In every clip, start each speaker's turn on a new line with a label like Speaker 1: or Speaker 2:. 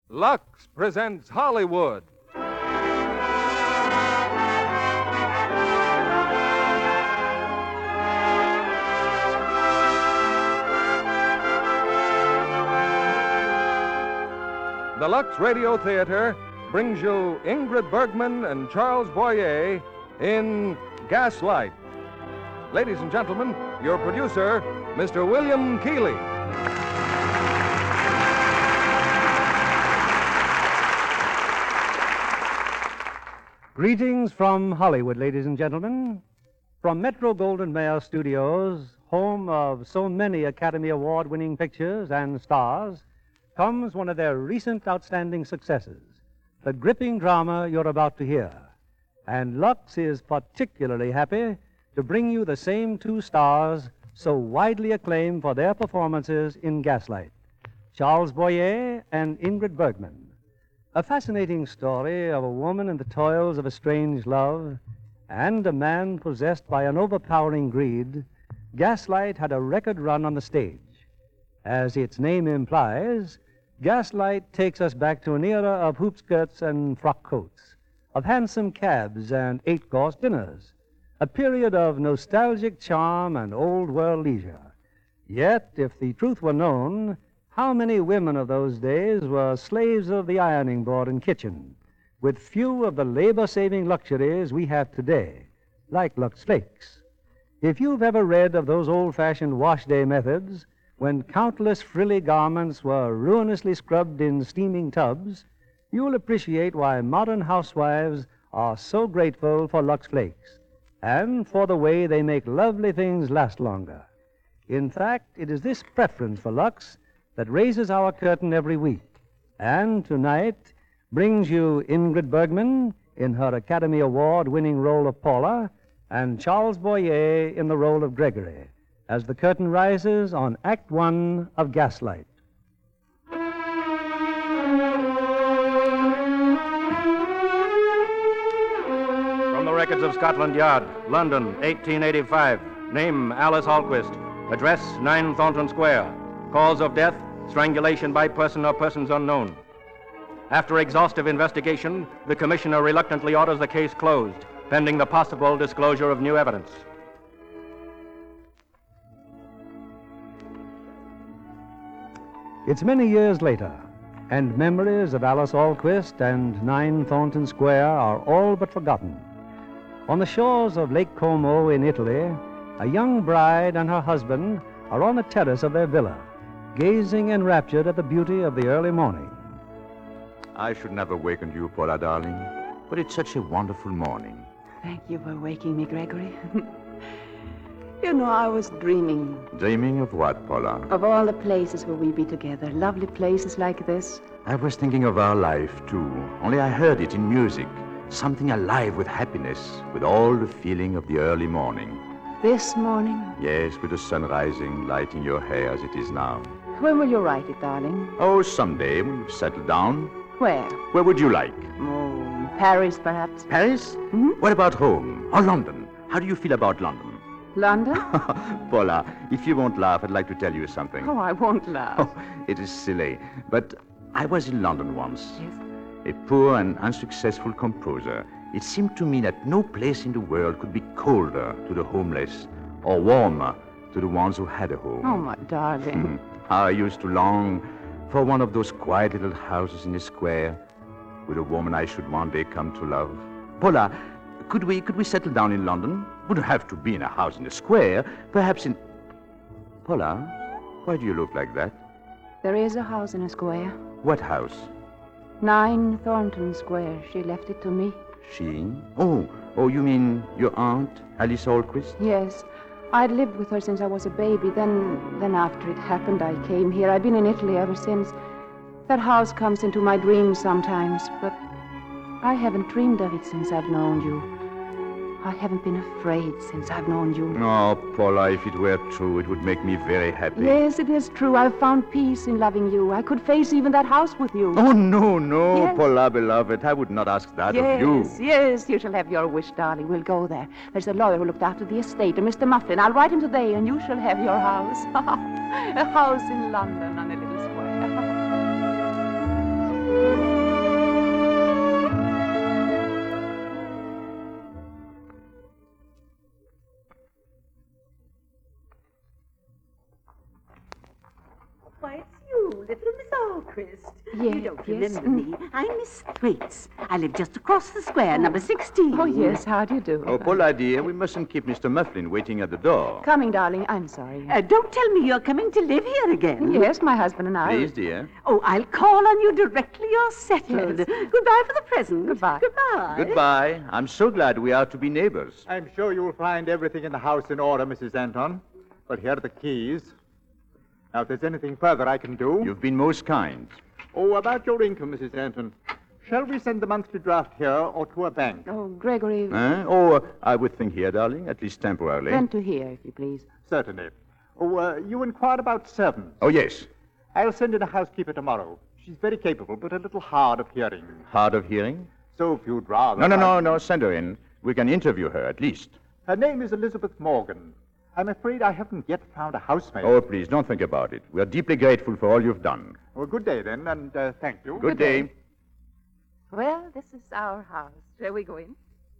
Speaker 1: Lux presents Hollywood. The Lux Radio Theater brings you Ingrid Bergman and Charles Boyer in Gaslight. Ladies and gentlemen, your producer, Mr. William Keighley.
Speaker 2: Greetings from Hollywood, ladies and gentlemen. From Metro-Goldwyn-Mayer Studios, home of so many Academy Award-winning pictures and stars, comes one of their recent outstanding successes, the gripping drama you're about to hear. And Lux is particularly happy to bring you the same two stars so widely acclaimed for their performances in Gaslight, Charles Boyer and Ingrid Bergman. A fascinating story of a woman in the toils of a strange love and a man possessed by an overpowering greed, Gaslight had a record run on the stage. As its name implies, Gaslight takes us back to an era of hoop skirts and frock coats, of handsome cabs and eight-course dinners, a period of nostalgic charm and old-world leisure. Yet, if the truth were known, how many women of those days were slaves of the ironing board and kitchen, with few of the labor-saving luxuries we have today, like Lux Flakes? If you've ever read of those old-fashioned wash-day methods, when countless frilly garments were ruinously scrubbed in steaming tubs, you'll appreciate why modern housewives are so grateful for Lux Flakes, and for the way they make lovely things last longer. In fact, it is this preference for Lux that raises our curtain every week, and tonight brings you Ingrid Bergman in her Academy Award-winning role of Paula, and Charles Boyer in the role of Gregory, as the curtain rises on Act One of Gaslight.
Speaker 3: From the records of Scotland Yard, London, 1885. Name, Alice Alquist. Address, 9 Thornton Square. Cause of death, strangulation by person or persons unknown. After exhaustive investigation, the commissioner reluctantly orders the case closed, pending the possible disclosure of new evidence.
Speaker 2: It's many years later, and memories of Alice Alquist and 9 Thornton Square are all but forgotten. On the shores of Lake Como in Italy, a young bride and her husband are on the terrace of their villa, gazing enraptured at the beauty of the early morning.
Speaker 4: I shouldn't have awakened you, Paula, darling, but it's such a wonderful morning.
Speaker 5: Thank you for waking me, Gregory. You know, I was dreaming
Speaker 4: Dreaming of what, Paula?
Speaker 5: of all the places where we'd be together. Lovely places like this.
Speaker 4: I was thinking of our life, too, only I heard it in music. Something alive with happiness, with all the feeling of the early morning.
Speaker 5: This morning.
Speaker 4: Yes, with the sun rising, lighting your hair as it is now.
Speaker 5: When will you write it, darling?
Speaker 4: Oh, someday when you've settled down.
Speaker 5: Where?
Speaker 4: Where would you like?
Speaker 5: Oh, Paris, perhaps.
Speaker 4: Paris?
Speaker 5: Hmm?
Speaker 4: What about home? Or London? How do you feel about London?
Speaker 5: London?
Speaker 4: Paula, if you won't laugh, I'd like to tell you something.
Speaker 5: Oh, I won't laugh.
Speaker 4: Oh, it is silly, but I was in London once.
Speaker 5: Yes.
Speaker 4: A poor and unsuccessful composer. It seemed to me that no place in the world could be colder to the homeless or warmer to the ones who had a home.
Speaker 5: Oh, my darling.
Speaker 4: How I used to long for one of those quiet little houses in the square with a woman I should one day come to love. Paula, could we settle down in London? Wouldn't have to be in a house in the square. Perhaps in... Paula, why do you look like that?
Speaker 5: There is a house in a square.
Speaker 4: What house?
Speaker 5: 9 Thornton Square. She left it to me.
Speaker 4: She? Oh, you mean your aunt, Alice Alquist?
Speaker 5: Yes. I'd lived with her since I was a baby. Then after it happened, I came here. I've been in Italy ever since. That house comes into my dreams sometimes, but I haven't dreamed of it since I've known you. I haven't been afraid since I've known you.
Speaker 4: Oh, Paula, if it were true, it would make me very happy.
Speaker 5: Yes, it is true. I've found peace in loving you. I could face even that house with you.
Speaker 4: Oh, no,
Speaker 5: Yes.
Speaker 4: Paula, beloved. I would not ask that of you.
Speaker 5: Yes, you shall have your wish, darling. We'll go there. There's a lawyer who looked after the estate, a Mr. Mufflin. I'll write him today, and you shall have your house. A house in London on a little square.
Speaker 6: Alquist.
Speaker 5: Yes,
Speaker 6: You don't
Speaker 5: yes.
Speaker 6: remember me. I'm Miss Thwaites. I live just across the square, number 16.
Speaker 5: Oh, yes, how do you do?
Speaker 4: Oh, Paula, dear, we mustn't keep Mr. Mufflin waiting at the door.
Speaker 5: Coming, darling. I'm sorry.
Speaker 6: Don't tell me you're coming to live here again.
Speaker 5: Yes, my husband and I.
Speaker 4: Please, dear.
Speaker 6: Oh, I'll call on you directly you're settled.
Speaker 5: Yes.
Speaker 6: Goodbye for the present.
Speaker 5: Goodbye.
Speaker 6: Goodbye.
Speaker 4: Goodbye. I'm so glad we are to be neighbors.
Speaker 7: I'm sure you'll find everything in the house in order, Mrs. Anton. But here are the keys. Now, if there's anything further I can do...
Speaker 4: You've been most kind.
Speaker 7: Oh, about your income, Mrs. Anton. Shall we send the monthly draft here or to a bank?
Speaker 5: Oh, Gregory.
Speaker 4: I would think here, darling, at least temporarily.
Speaker 5: Then to here, if you please.
Speaker 7: Certainly. Oh, you inquired about servants.
Speaker 4: Oh, yes.
Speaker 7: I'll send in a housekeeper tomorrow. She's very capable, but a little hard of hearing.
Speaker 4: Hard of hearing?
Speaker 7: So if you'd rather...
Speaker 4: No, send her in. We can interview her, at least.
Speaker 7: Her name is Elizabeth Morgan. I'm afraid I haven't yet found a housemaid.
Speaker 4: Oh, please, don't think about it. We're deeply grateful for all you've done.
Speaker 7: Well, good day, then, and thank you.
Speaker 4: Good day.
Speaker 5: Well, this is our house. Shall we go in?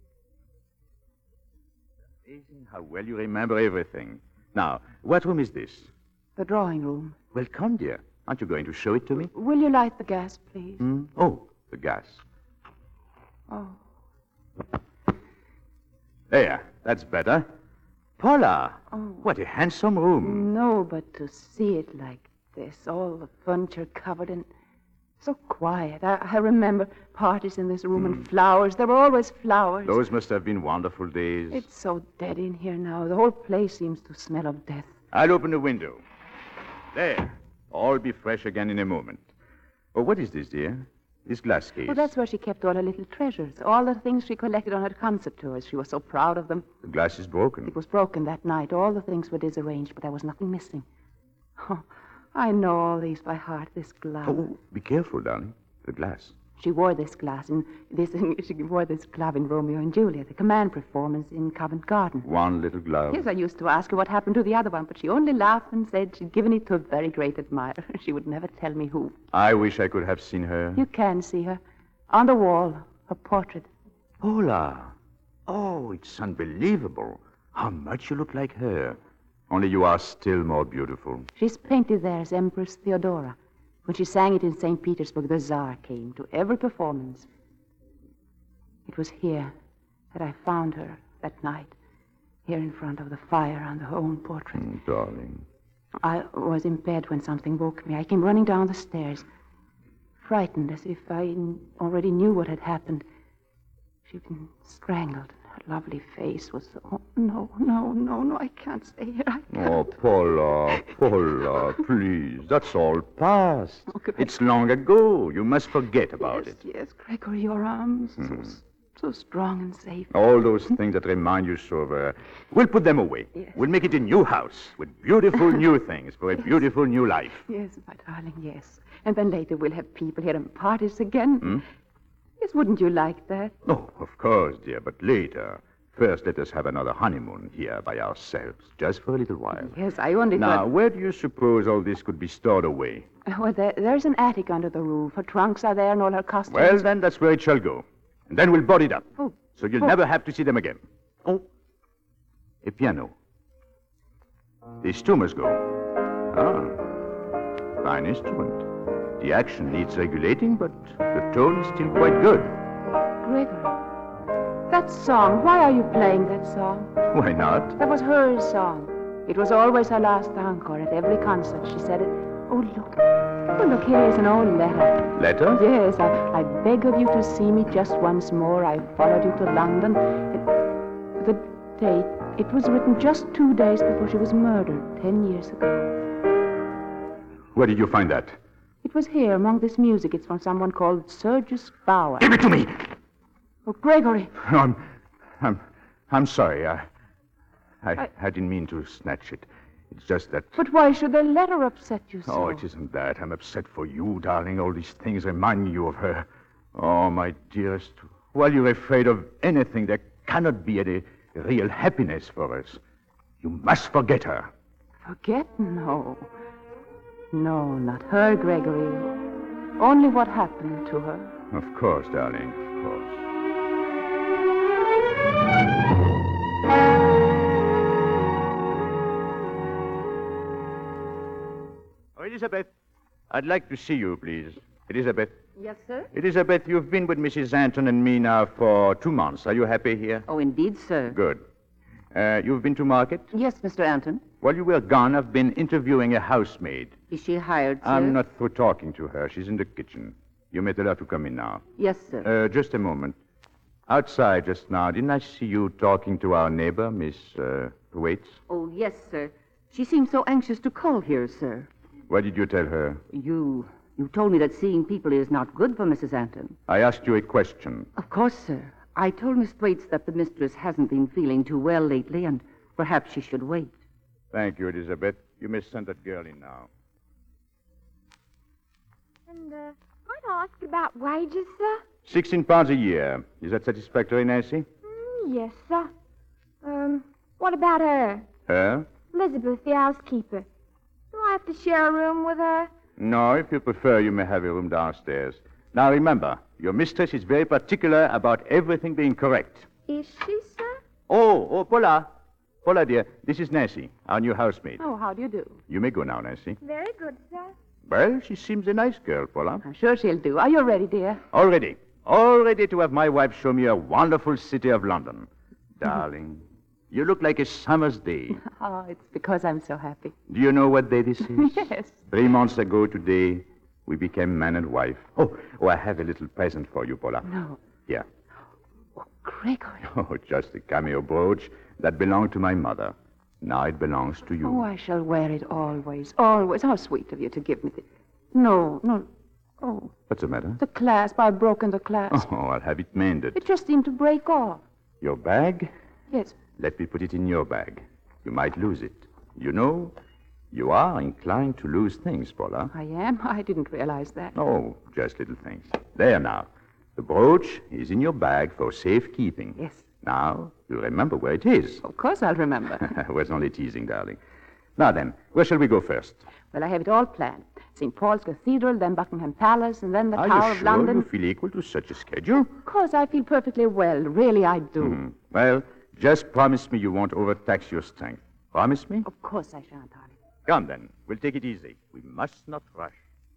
Speaker 4: Amazing how well you remember everything. Now, what room is this?
Speaker 5: The drawing room.
Speaker 4: Well, come, dear. Aren't you going to show it to me?
Speaker 5: Will you light the gas, please?
Speaker 4: Oh, the gas.
Speaker 5: Oh.
Speaker 4: There, that's better. Paula,
Speaker 5: Oh.
Speaker 4: what a handsome room.
Speaker 5: No, but to see it like this, all the furniture covered and so quiet. I remember parties in this room and flowers. There were always flowers.
Speaker 4: Those must have been wonderful days.
Speaker 5: It's so dead in here now. The whole place seems to smell of death.
Speaker 4: I'll open the window. There. All be fresh again in a moment. Oh, what is this, dear? This glass case.
Speaker 5: Well, that's where she kept all her little treasures. All the things she collected on her concert tours. She was so proud of them.
Speaker 4: The glass is broken.
Speaker 5: It was broken that night. All the things were disarranged, but there was nothing missing. Oh, I know all these by heart, this glove.
Speaker 4: Oh, be careful, darling. The glass.
Speaker 5: She wore this glass in this. She wore this glove in Romeo and Juliet, the command performance in Covent Garden.
Speaker 4: One little glove.
Speaker 5: Yes, I used to ask her what happened to the other one, but she only laughed and said she'd given it to a very great admirer. She would never tell me who.
Speaker 4: I wish I could have seen her.
Speaker 5: You can see her on the wall, her portrait.
Speaker 4: Paula. Oh, it's unbelievable. How much you look like her. Only you are still more beautiful.
Speaker 5: She's painted there as Empress Theodora. When she sang it in St. Petersburg, the Tsar came to every performance. It was here that I found her that night, here in front of the fire on her own portrait.
Speaker 4: Darling.
Speaker 5: I was in bed when something woke me. I came running down the stairs, frightened as if I already knew what had happened. She'd been strangled. Her lovely face was... Oh, no, I can't stay here. I can't.
Speaker 4: Oh, Paula, please. That's all past.
Speaker 5: Oh, Greg.
Speaker 4: It's long ago. You must forget about it.
Speaker 5: Yes, Gregory, your arms, so strong and safe.
Speaker 4: All those things that remind you so of her. We'll put them away.
Speaker 5: Yes.
Speaker 4: We'll make it a new house with beautiful new things for a beautiful new life.
Speaker 5: Yes, my darling, yes. And then later we'll have people here and parties again. Yes, wouldn't you like that?
Speaker 4: Oh, of course, dear, but later. First, let us have another honeymoon here by ourselves, just for a little while.
Speaker 5: Yes, I only
Speaker 4: Now,
Speaker 5: thought...
Speaker 4: where do you suppose all this could be stored away?
Speaker 5: Well, there's an attic under the roof. Her trunks are there and all her costumes.
Speaker 4: Well, then, that's where it shall go. And then we'll board it up.
Speaker 5: Oh.
Speaker 4: So you'll never have to see them again. Oh, a piano. These two must go. Ah, fine instrument. The action needs regulating, but the tone is still quite good.
Speaker 5: Gregory, that song, why are you playing that song?
Speaker 4: Why not?
Speaker 5: That was her song. It was always her last encore at every concert. She said it. Oh, look, here is an old letter.
Speaker 4: Letter?
Speaker 5: Yes, I beg of you to see me just once more. I followed you to London. The date, it was written just 2 days before she was murdered, 10 years ago.
Speaker 4: Where did you find that?
Speaker 5: It was here among this music. It's from someone called Sergius Bauer.
Speaker 4: Give it to me!
Speaker 5: Oh, Gregory.
Speaker 4: I'm sorry. I didn't mean to snatch it. It's just that...
Speaker 5: But why should the letter upset you so?
Speaker 4: Oh, it isn't that. I'm upset for you, darling. All these things remind you of her. Oh, my dearest. While you're afraid of anything, there cannot be any real happiness for us. You must forget her.
Speaker 5: Forget? No. No, not her, Gregory. Only what happened to her.
Speaker 4: Of course, darling, of course. Oh, Elizabeth. I'd like to see you, please. Elizabeth.
Speaker 6: Yes, sir?
Speaker 4: Elizabeth, you've been with Mrs. Anton and me now for 2 months. Are you happy here?
Speaker 6: Oh, indeed, sir.
Speaker 4: Good. You've been to market?
Speaker 6: Yes, Mr. Anton.
Speaker 4: While you were gone, I've been interviewing a housemaid.
Speaker 6: Is she hired, sir?
Speaker 4: I'm not through talking to her. She's in the kitchen. You may tell her to come in now.
Speaker 6: Yes, sir.
Speaker 4: Just a moment. Outside just now, didn't I see you talking to our neighbor, Miss Waits?
Speaker 6: Oh, yes, sir. She seemed so anxious to call here, sir.
Speaker 4: What did you tell her?
Speaker 6: You told me that seeing people is not good for Mrs. Anton.
Speaker 4: I asked you a question.
Speaker 6: Of course, sir. I told Miss Thwaites that the mistress hasn't been feeling too well lately, and perhaps she should wait.
Speaker 4: Thank you, Elizabeth. You may send that girl in now.
Speaker 8: And, might I ask about wages, sir?
Speaker 4: £16 a year. Is that satisfactory, Nancy?
Speaker 8: Yes, sir. What about her?
Speaker 4: Her?
Speaker 8: Elizabeth, the housekeeper. Do I have to share a room with her?
Speaker 4: No, if you prefer, you may have a room downstairs. Now, remember, your mistress is very particular about everything being correct.
Speaker 8: Is she, sir?
Speaker 4: Oh, Paula. Paula, dear, this is Nancy, our new housemaid.
Speaker 5: Oh, how do you do?
Speaker 4: You may go now, Nancy.
Speaker 8: Very good, sir.
Speaker 4: Well, she seems a nice girl, Paula.
Speaker 5: I'm sure she'll do. Are you ready, dear?
Speaker 4: All ready to have my wife show me a wonderful city of London. Darling, you look like a summer's day.
Speaker 5: Oh, it's because I'm so happy.
Speaker 4: Do you know what day this is?
Speaker 5: Yes.
Speaker 4: 3 months ago today, we became man and wife. Oh, I have a little present for you, Paula.
Speaker 5: No.
Speaker 4: Here.
Speaker 5: Oh, Gregory.
Speaker 4: Oh, just a cameo brooch that belonged to my mother. Now it belongs to you.
Speaker 5: Oh, I shall wear it always, always. How sweet of you to give me this. No. Oh,
Speaker 4: What's the matter?
Speaker 5: the clasp. I've broken the clasp.
Speaker 4: Oh, I'll have it mended.
Speaker 5: It just seemed to break off.
Speaker 4: Your bag?
Speaker 5: Yes.
Speaker 4: Let me put it in your bag. You might lose it. You know, you are inclined to lose things, Paula.
Speaker 5: I am? I didn't realize that.
Speaker 4: Oh, just little things. There now. The brooch is in your bag for safekeeping.
Speaker 5: Yes.
Speaker 4: Now, you remember where it is.
Speaker 5: Of course I'll remember.
Speaker 4: I was only teasing, darling. Now then, where shall we go first?
Speaker 5: Well, I have it all planned. St. Paul's Cathedral, then Buckingham Palace, and then the
Speaker 4: Are
Speaker 5: Tower
Speaker 4: you
Speaker 5: of
Speaker 4: sure
Speaker 5: London.
Speaker 4: you feel equal to such a schedule?
Speaker 5: Of course, I feel perfectly well. Really, I do.
Speaker 4: Well, just promise me you won't overtax your strength. Promise me?
Speaker 5: Of course I shan't, darling.
Speaker 4: Come then. We'll take it easy. We must not rush.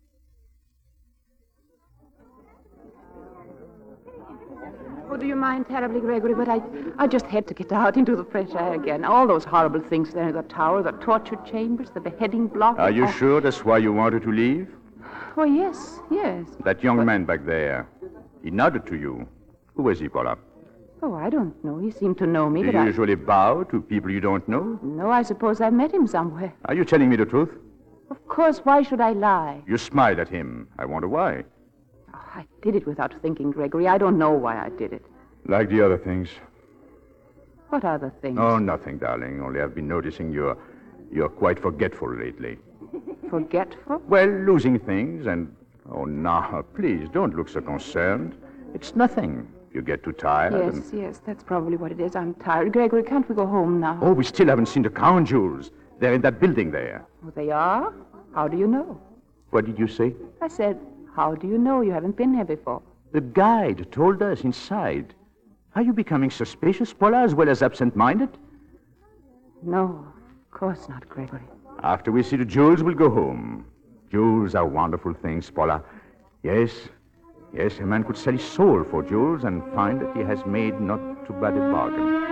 Speaker 5: Oh, do you mind terribly, Gregory? But I just had to get out into the fresh air again. All those horrible things there in the tower, the torture chambers, the beheading block.
Speaker 4: Are you
Speaker 5: Oh.
Speaker 4: sure that's why you wanted to leave?
Speaker 5: Oh, yes.
Speaker 4: That young man back there, he nodded to you. Who was he, Paula?
Speaker 5: Oh, I don't know. He seemed to know me,
Speaker 4: Do
Speaker 5: but
Speaker 4: you
Speaker 5: I...
Speaker 4: usually bow to people you don't know?
Speaker 5: No, I suppose I met him somewhere.
Speaker 4: Are you telling me the truth?
Speaker 5: Of course, why should I lie?
Speaker 4: You smiled at him. I wonder why.
Speaker 5: Oh, I did it without thinking, Gregory. I don't know why I did it.
Speaker 4: Like the other things.
Speaker 5: What other things?
Speaker 4: Oh, nothing, darling. Only I've been noticing you're quite forgetful lately.
Speaker 5: Forgetful?
Speaker 4: Well, losing things and... Oh, now, please, don't look so concerned. It's nothing. You get too tired and...
Speaker 5: Yes, that's probably what it is. I'm tired. Gregory, can't we go home now?
Speaker 4: Oh, we still haven't seen the crown jewels. They're in that building there.
Speaker 5: Oh, they are? How do you know?
Speaker 4: What did you say?
Speaker 5: I said, how do you know? You haven't been here before.
Speaker 4: The guide told us inside. Are you becoming suspicious, Paula, as well as absent-minded?
Speaker 5: No, of course not, Gregory.
Speaker 4: After we see the jewels, we'll go home. Jewels are wonderful things, Paula. Yes, a man could sell his soul for jewels and find that he has made not too bad a bargain.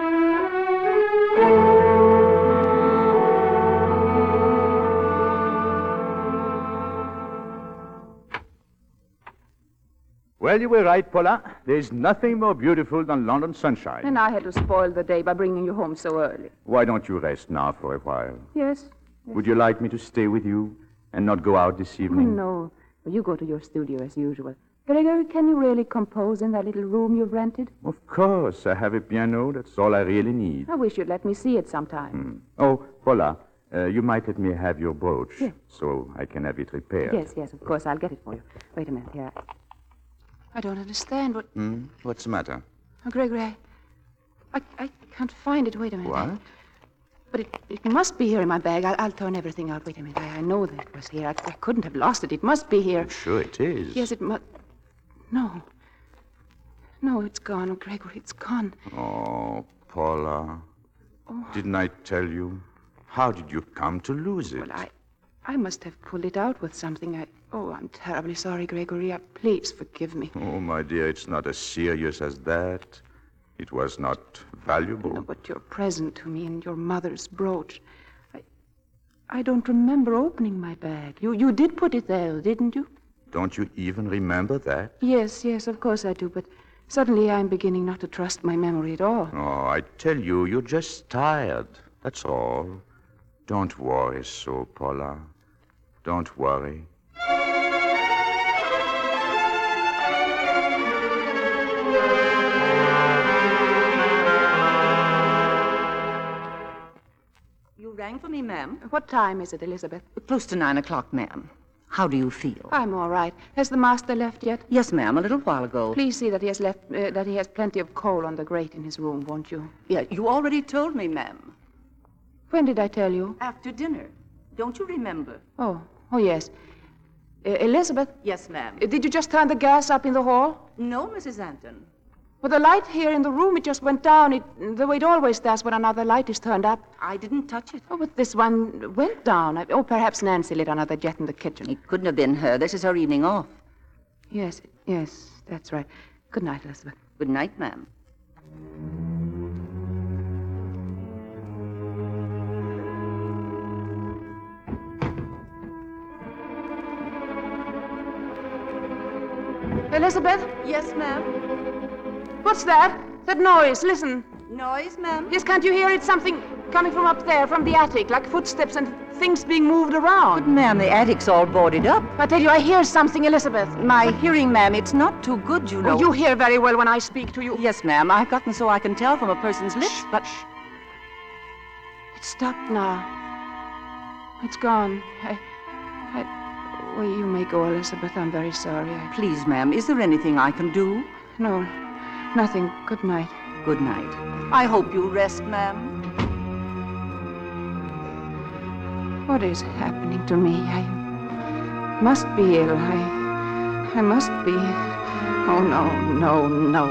Speaker 4: Well, you were right, Paula. There's nothing more beautiful than London sunshine.
Speaker 5: And I had to spoil the day by bringing you home so early.
Speaker 4: Why don't you rest now for a while?
Speaker 5: Yes.
Speaker 4: Would you like me to stay with you and not go out this
Speaker 5: Oh,
Speaker 4: evening?
Speaker 5: no. Well, you go to your studio as usual. Gregory, can you really compose in that little room you've rented?
Speaker 4: Of course. I have a piano. That's all I really need.
Speaker 5: I wish you'd let me see it sometime.
Speaker 4: Oh, Paula, you might let me have your brooch
Speaker 5: Yeah.
Speaker 4: so I can have it repaired.
Speaker 5: Yes, of course. I'll get it for you. Wait a minute here. I don't understand what...
Speaker 4: What's the matter?
Speaker 5: Oh, Gregory, I can't find it. Wait a minute.
Speaker 4: What?
Speaker 5: But it must be here in my bag. I'll turn everything out. Wait a minute. I know that it was here. I couldn't have lost it. It must be here.
Speaker 4: Sure it is.
Speaker 5: Yes, it must... No. No, it's gone, Gregory. It's gone.
Speaker 4: Oh, Paula.
Speaker 5: Oh.
Speaker 4: Didn't I tell you? How did you come to lose it?
Speaker 5: Well, I must have pulled it out with something. Oh, I'm terribly sorry, Gregory. Please forgive me.
Speaker 4: Oh, my dear, it's not as serious as that. It was not valuable.
Speaker 5: No, but your present to me and your mother's brooch. I don't remember opening my bag. You did put it there, didn't you?
Speaker 4: Don't you even remember that?
Speaker 5: Yes, of course I do, but suddenly I'm beginning not to trust my memory at all.
Speaker 4: Oh, I tell you, you're just tired. That's all. Don't worry so, Paula. Don't worry.
Speaker 6: You rang for me, ma'am?
Speaker 5: What time is it, Elizabeth?
Speaker 6: Close to 9 o'clock, ma'am. How do you feel?
Speaker 5: I'm all right. Has the master left yet?
Speaker 6: Yes, ma'am, a little while ago.
Speaker 5: Please see that he has plenty of coal on the grate in his room, won't you?
Speaker 6: Yeah, you already told me, ma'am.
Speaker 5: When did I tell you?
Speaker 6: After dinner. Don't you remember?
Speaker 5: Oh, yes. Elizabeth?
Speaker 6: Yes, ma'am.
Speaker 5: Did you just turn the gas up in the hall?
Speaker 6: No, Mrs. Anton.
Speaker 5: Well, the light here in the room, it just went down. The way it always does when another light is turned up.
Speaker 6: I didn't touch it.
Speaker 5: Oh, but this one went down. Perhaps Nancy lit another jet in the kitchen.
Speaker 6: It couldn't have been her. This is her evening off.
Speaker 5: Yes, that's right. Good night, Elizabeth.
Speaker 6: Good night, ma'am.
Speaker 5: Elizabeth?
Speaker 6: Yes, ma'am.
Speaker 5: What's that? That noise. Listen.
Speaker 6: Noise, ma'am?
Speaker 5: Yes, can't you hear it? Something coming from up there, from the attic, like footsteps and things being moved around.
Speaker 6: But, ma'am, the attic's all boarded up.
Speaker 5: I tell you, I hear something, Elizabeth.
Speaker 6: My hearing, ma'am, it's not too good, you know.
Speaker 5: Oh, you hear very well when I speak to you.
Speaker 6: Yes, ma'am. I've gotten so I can tell from a person's lips, but...
Speaker 5: It's stopped now. It's gone. Well, you may go, Elizabeth. I'm very sorry.
Speaker 6: Please, ma'am, is there anything I can do?
Speaker 5: No, nothing. Good night.
Speaker 6: Good night. I hope you rest, ma'am.
Speaker 5: What is happening to me? I must be ill. I must be. Oh, no.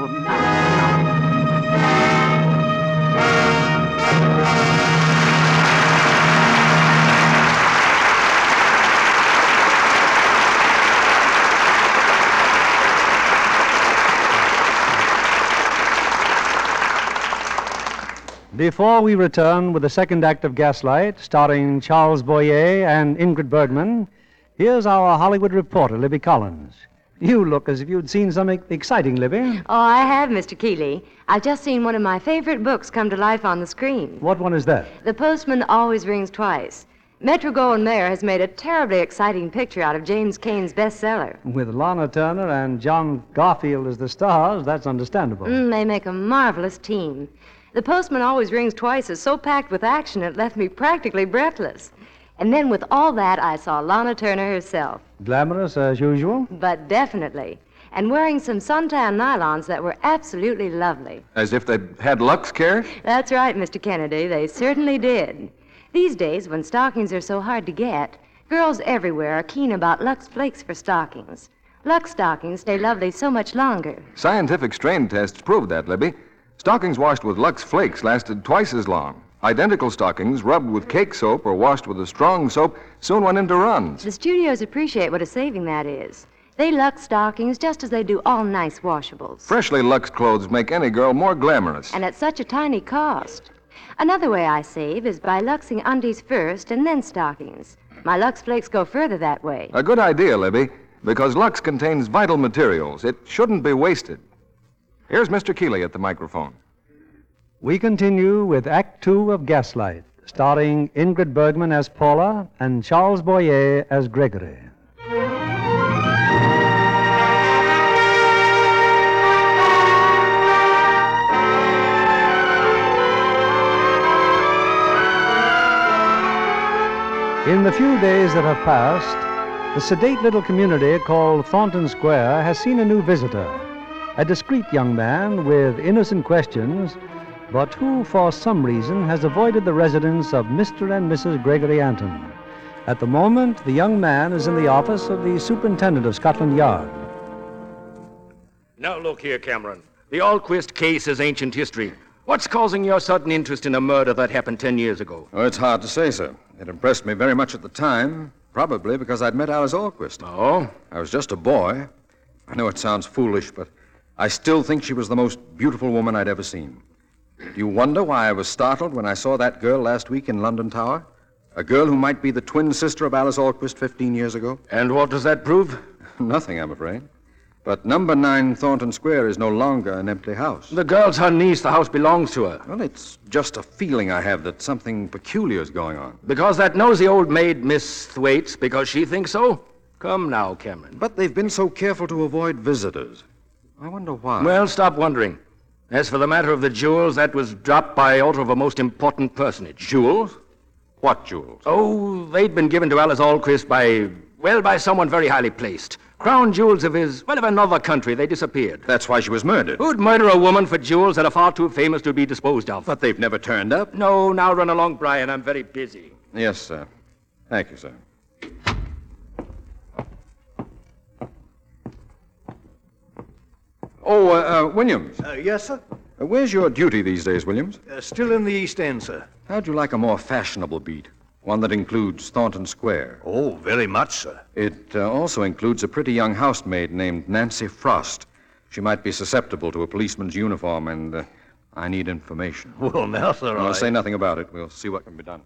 Speaker 2: Before we return with the second act of Gaslight, starring Charles Boyer and Ingrid Bergman, here's our Hollywood reporter, Libby Collins. You look as if you'd seen something exciting, Libby.
Speaker 9: Oh, I have, Mr. Keeley. I've just seen one of my favorite books come to life on the screen.
Speaker 2: What one is that?
Speaker 9: The Postman Always Rings Twice. Metro-Goldwyn-Mayer has made a terribly exciting picture out of James Cain's bestseller.
Speaker 2: With Lana Turner and John Garfield as the stars, that's understandable.
Speaker 9: They make a marvelous team. The Postman Always Rings Twice is so packed with action it left me practically breathless. And then with all that, I saw Lana Turner herself.
Speaker 2: Glamorous as usual?
Speaker 9: But definitely. And wearing some suntan nylons that were absolutely lovely.
Speaker 1: As if they'd had Lux Care?
Speaker 9: That's right, Mr. Kennedy. They certainly did. These days, when stockings are so hard to get, girls everywhere are keen about Lux Flakes for stockings. Lux stockings stay lovely so much longer.
Speaker 1: Scientific strain tests proved that, Libby. Stockings washed with Lux Flakes lasted twice as long. Identical stockings rubbed with cake soap or washed with a strong soap soon went into runs.
Speaker 9: The studios appreciate what a saving that is. They Lux stockings just as they do all nice washables.
Speaker 1: Freshly Lux clothes make any girl more glamorous.
Speaker 9: And at such a tiny cost. Another way I save is by Luxing undies first and then stockings. My Lux Flakes go further that way.
Speaker 1: A good idea, Libby, because Lux contains vital materials. It shouldn't be wasted. Here's Mr. Keeley at the microphone.
Speaker 2: We continue with Act Two of Gaslight, starring Ingrid Bergman as Paula and Charles Boyer as Gregory. In the few days that have passed, the sedate little community called Thornton Square has seen a new visitor, a discreet young man with innocent questions, but who, for some reason, has avoided the residence of Mr. and Mrs. Gregory Anton. At the moment, the young man is in the office of the superintendent of Scotland Yard.
Speaker 3: Now look here, Cameron. The Alquist case is ancient history. What's causing your sudden interest in a murder that happened 10 years ago?
Speaker 10: Oh, it's hard to say, sir. It impressed me very much at the time.
Speaker 1: Probably because I'd met Alice Alquist.
Speaker 3: Oh?
Speaker 1: I was just a boy. I know it sounds foolish, but I still think she was the most beautiful woman I'd ever seen. Do you wonder why I was startled when I saw that girl last week in London Tower? A girl who might be the twin sister of Alice Alquist 15 years ago?
Speaker 3: And what does that prove?
Speaker 1: Nothing, I'm afraid. But number 9 Thornton Square is no longer an empty house.
Speaker 3: The girl's her niece. The house belongs to her.
Speaker 1: Well, it's just a feeling I have that something peculiar is going on.
Speaker 3: Because that nosy old maid, Miss Thwaites, because she thinks so? Come now, Cameron.
Speaker 1: But they've been so careful to avoid visitors. I wonder why.
Speaker 3: Well, stop wondering. As for the matter of the jewels, that was dropped by order of a most important personage.
Speaker 1: Jewels? What jewels?
Speaker 3: Oh, they'd been given to Alice Alquist by someone very highly placed. Crown jewels of of another country. They disappeared.
Speaker 1: That's why she was murdered.
Speaker 3: Who'd murder a woman for jewels that are far too famous to be disposed of?
Speaker 1: But they've never turned up.
Speaker 3: No, now run along, Brian. I'm very busy.
Speaker 1: Yes, sir. Thank you, sir. Oh, Williams.
Speaker 10: Yes, sir?
Speaker 1: Where's your duty these days, Williams?
Speaker 10: Still in the East End, sir.
Speaker 1: How'd you like a more fashionable beat? One that includes Thornton Square.
Speaker 10: Oh, very much, sir.
Speaker 1: It also includes a pretty young housemaid named Nancy Frost. She might be susceptible to a policeman's uniform, and I need information.
Speaker 10: Well, now, sir,
Speaker 1: I'll say nothing about it. We'll see what can be done.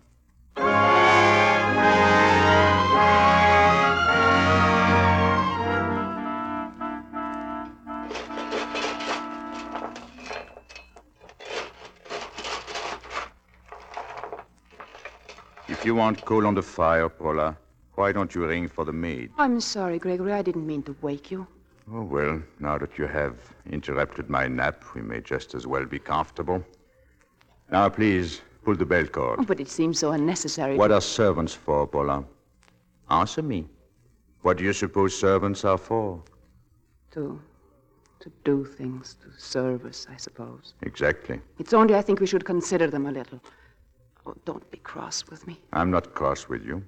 Speaker 4: If you want coal on the fire, Paula, why don't you ring for the maid?
Speaker 5: I'm sorry, Gregory. I didn't mean to wake you.
Speaker 4: Oh, well, now that you have interrupted my nap, we may just as well be comfortable. Now, please, pull the bell cord.
Speaker 5: Oh, but it seems so unnecessary.
Speaker 4: What are servants for, Paula? Answer me. What do you suppose servants are for?
Speaker 5: To do things, to serve us, I suppose.
Speaker 4: Exactly.
Speaker 5: It's only I think we should consider them a little. Oh, don't be cross with me.
Speaker 4: I'm not cross with you.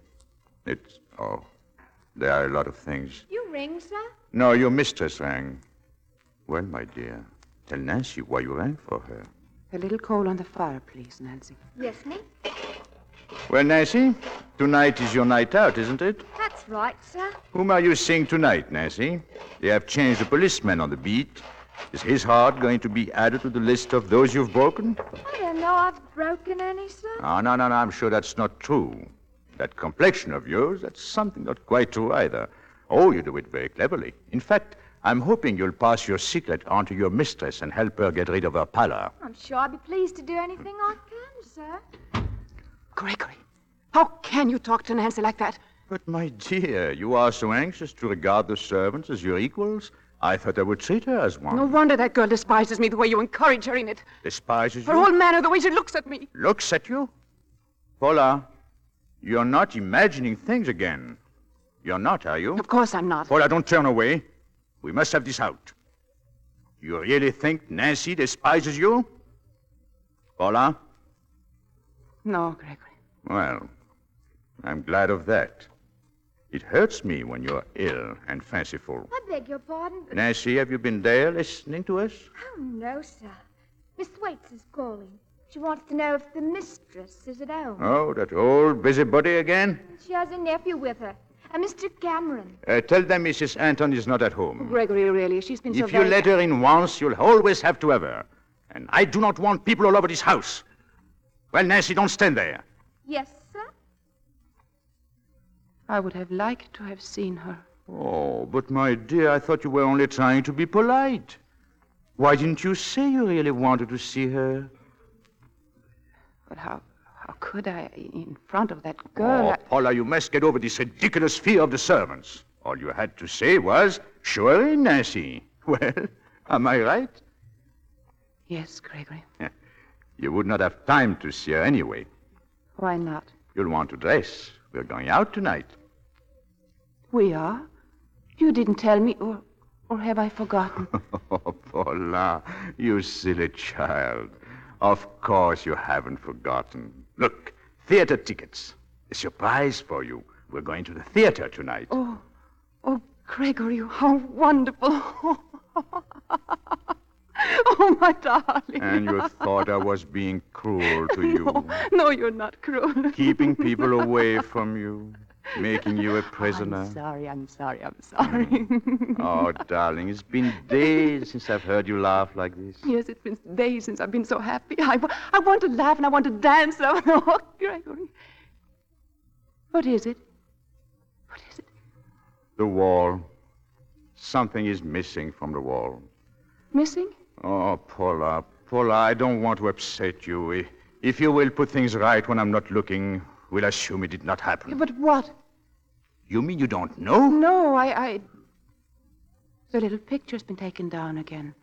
Speaker 4: There are a lot of things.
Speaker 8: You ring, sir?
Speaker 4: No, your mistress rang. Well, my dear, tell Nancy why you rang for her.
Speaker 5: A little coal on the fire, please, Nancy.
Speaker 8: Yes, me?
Speaker 4: Well, Nancy, tonight is your night out, isn't it?
Speaker 8: That's right, sir.
Speaker 4: Whom are you seeing tonight, Nancy? They have changed the policeman on the beat. Is his heart going to be added to the list of those you've broken?
Speaker 8: I don't know I've broken any, sir.
Speaker 4: Oh, no, I'm sure that's not true. That complexion of yours, that's something not quite true either. Oh, you do it very cleverly. In fact, I'm hoping you'll pass your secret on to your mistress and help her get rid of her pallor.
Speaker 8: I'm sure I'd be pleased to do anything I can, sir.
Speaker 5: Gregory, how can you talk to Nancy like that?
Speaker 4: But, my dear, you are so anxious to regard the servants as your equals. I thought I would treat her as one.
Speaker 5: No wonder that girl despises me the way you encourage her in it.
Speaker 4: Despises you?
Speaker 5: Her whole manner, the way she looks at me.
Speaker 4: Looks at you? Paula, you're not imagining things again. You're not, are you?
Speaker 5: Of course I'm not.
Speaker 4: Paula, don't turn away. We must have this out. You really think Nancy despises you? Paula?
Speaker 5: No, Gregory.
Speaker 4: Well, I'm glad of that. It hurts me when you're ill and fanciful.
Speaker 8: I beg your pardon, but...
Speaker 4: Nancy, have you been there listening to us?
Speaker 8: Oh, no, sir. Miss Thwaites is calling. She wants to know if the mistress is at home.
Speaker 4: Oh, that old busybody again?
Speaker 8: She has a nephew with her, a Mr. Cameron.
Speaker 4: Tell them Mrs. Anton is not at home.
Speaker 5: Gregory, really, she's been so
Speaker 4: If you let her in once, you'll always have to have her. And I do not want people all over this house. Well, Nancy, don't stand there.
Speaker 8: Yes, sir?
Speaker 5: I would have liked to have seen her.
Speaker 4: Oh, but my dear, I thought you were only trying to be polite. Why didn't you say you really wanted to see her?
Speaker 5: But how could I, in front of that girl?
Speaker 4: Oh, Paula, you must get over this ridiculous fear of the servants. All you had to say was, "Sure, Nancy." Well, am I right?
Speaker 5: Yes, Gregory.
Speaker 4: You would not have time to see her anyway.
Speaker 5: Why not?
Speaker 4: You'll want to dress. We're going out tonight.
Speaker 5: We are? You didn't tell me, or have I forgotten?
Speaker 4: Oh, Paula, you silly child. Of course you haven't forgotten. Look, theater tickets. A surprise for you. We're going to the theater tonight.
Speaker 5: Oh, Gregory, how wonderful. Oh, my darling.
Speaker 4: And you thought I was being cruel to you.
Speaker 5: No, you're not cruel.
Speaker 4: Keeping people away from you. making you a prisoner.
Speaker 6: I'm sorry.
Speaker 4: Oh, darling, it's been days since I've heard you laugh like this.
Speaker 6: Yes, it's been days since I've been so happy. I want to laugh and I want to dance. Oh, Gregory. What is it? What is it?
Speaker 4: The wall. Something is missing from the wall.
Speaker 6: Missing?
Speaker 4: Oh, Paula, I don't want to upset you. If you will put things right when I'm not looking, we'll assume it did not happen.
Speaker 6: Yeah, but what?
Speaker 4: You mean you don't know?
Speaker 6: No, I... The little picture's been taken down again.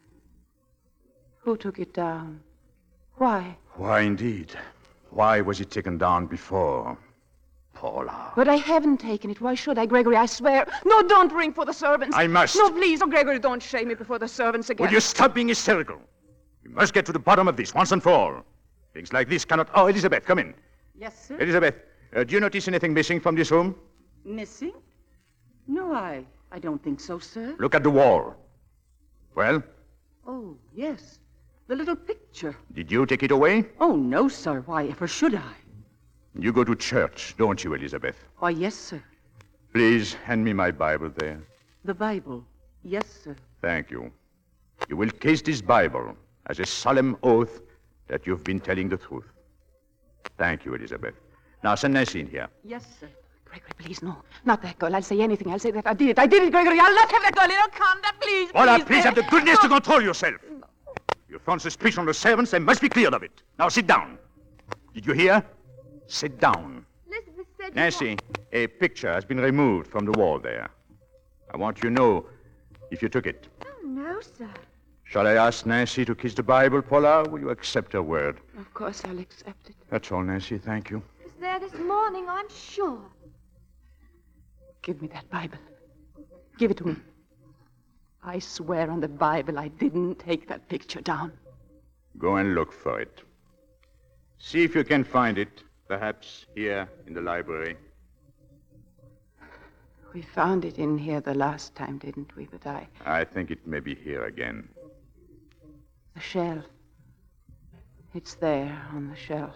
Speaker 6: Who took it down? Why?
Speaker 4: Why, indeed. Why was it taken down before? Paula.
Speaker 6: But I haven't taken it. Why should I, Gregory? I swear. No, don't ring for the servants.
Speaker 4: I must.
Speaker 6: No, please. Oh, Gregory, don't shame me before the servants again.
Speaker 4: Will you stop being hysterical? You must get to the bottom of this once and for all. Things like this cannot... Oh, Elizabeth, come in.
Speaker 6: Yes, sir?
Speaker 4: Elizabeth, do you notice anything missing from this room?
Speaker 6: Missing? No, I don't think so, sir.
Speaker 4: Look at the wall. Well?
Speaker 6: Oh, yes. The little picture.
Speaker 4: Did you take it away?
Speaker 6: Oh, no, sir. Why ever should I?
Speaker 4: You go to church, don't you, Elizabeth?
Speaker 6: Why, yes, sir.
Speaker 4: Please hand me my Bible there.
Speaker 6: The Bible? Yes, sir.
Speaker 4: Thank you. You will kiss this Bible as a solemn oath that you've been telling the truth. Thank you, Elizabeth. Now, send Nancy in here.
Speaker 6: Yes, sir. Gregory, please, no. Not that girl. I'll say anything. I'll say that I did it, Gregory. I'll not have that girl in a conduct, please.
Speaker 4: Paula, please have the goodness to control yourself. You've thrown suspicion on the servants. They must be cleared of it. Now, sit down. Did you hear? Sit down.
Speaker 8: Elizabeth said...
Speaker 4: Nancy, a picture has been removed from the wall there. I want you to know if you took it.
Speaker 8: Oh, no, sir.
Speaker 4: Shall I ask Nancy to kiss the Bible, Paula? Will you accept her word?
Speaker 6: Of course, I'll accept it.
Speaker 4: That's all, Nancy. Thank you.
Speaker 8: It was there this morning, I'm sure.
Speaker 6: Give me that Bible. Give it to me. I swear on the Bible I didn't take that picture down.
Speaker 4: Go and look for it. See if you can find it, perhaps here in the library.
Speaker 6: We found it in here the last time, didn't we? But
Speaker 4: I think it may be here again.
Speaker 6: The shelf. It's there on the shelf.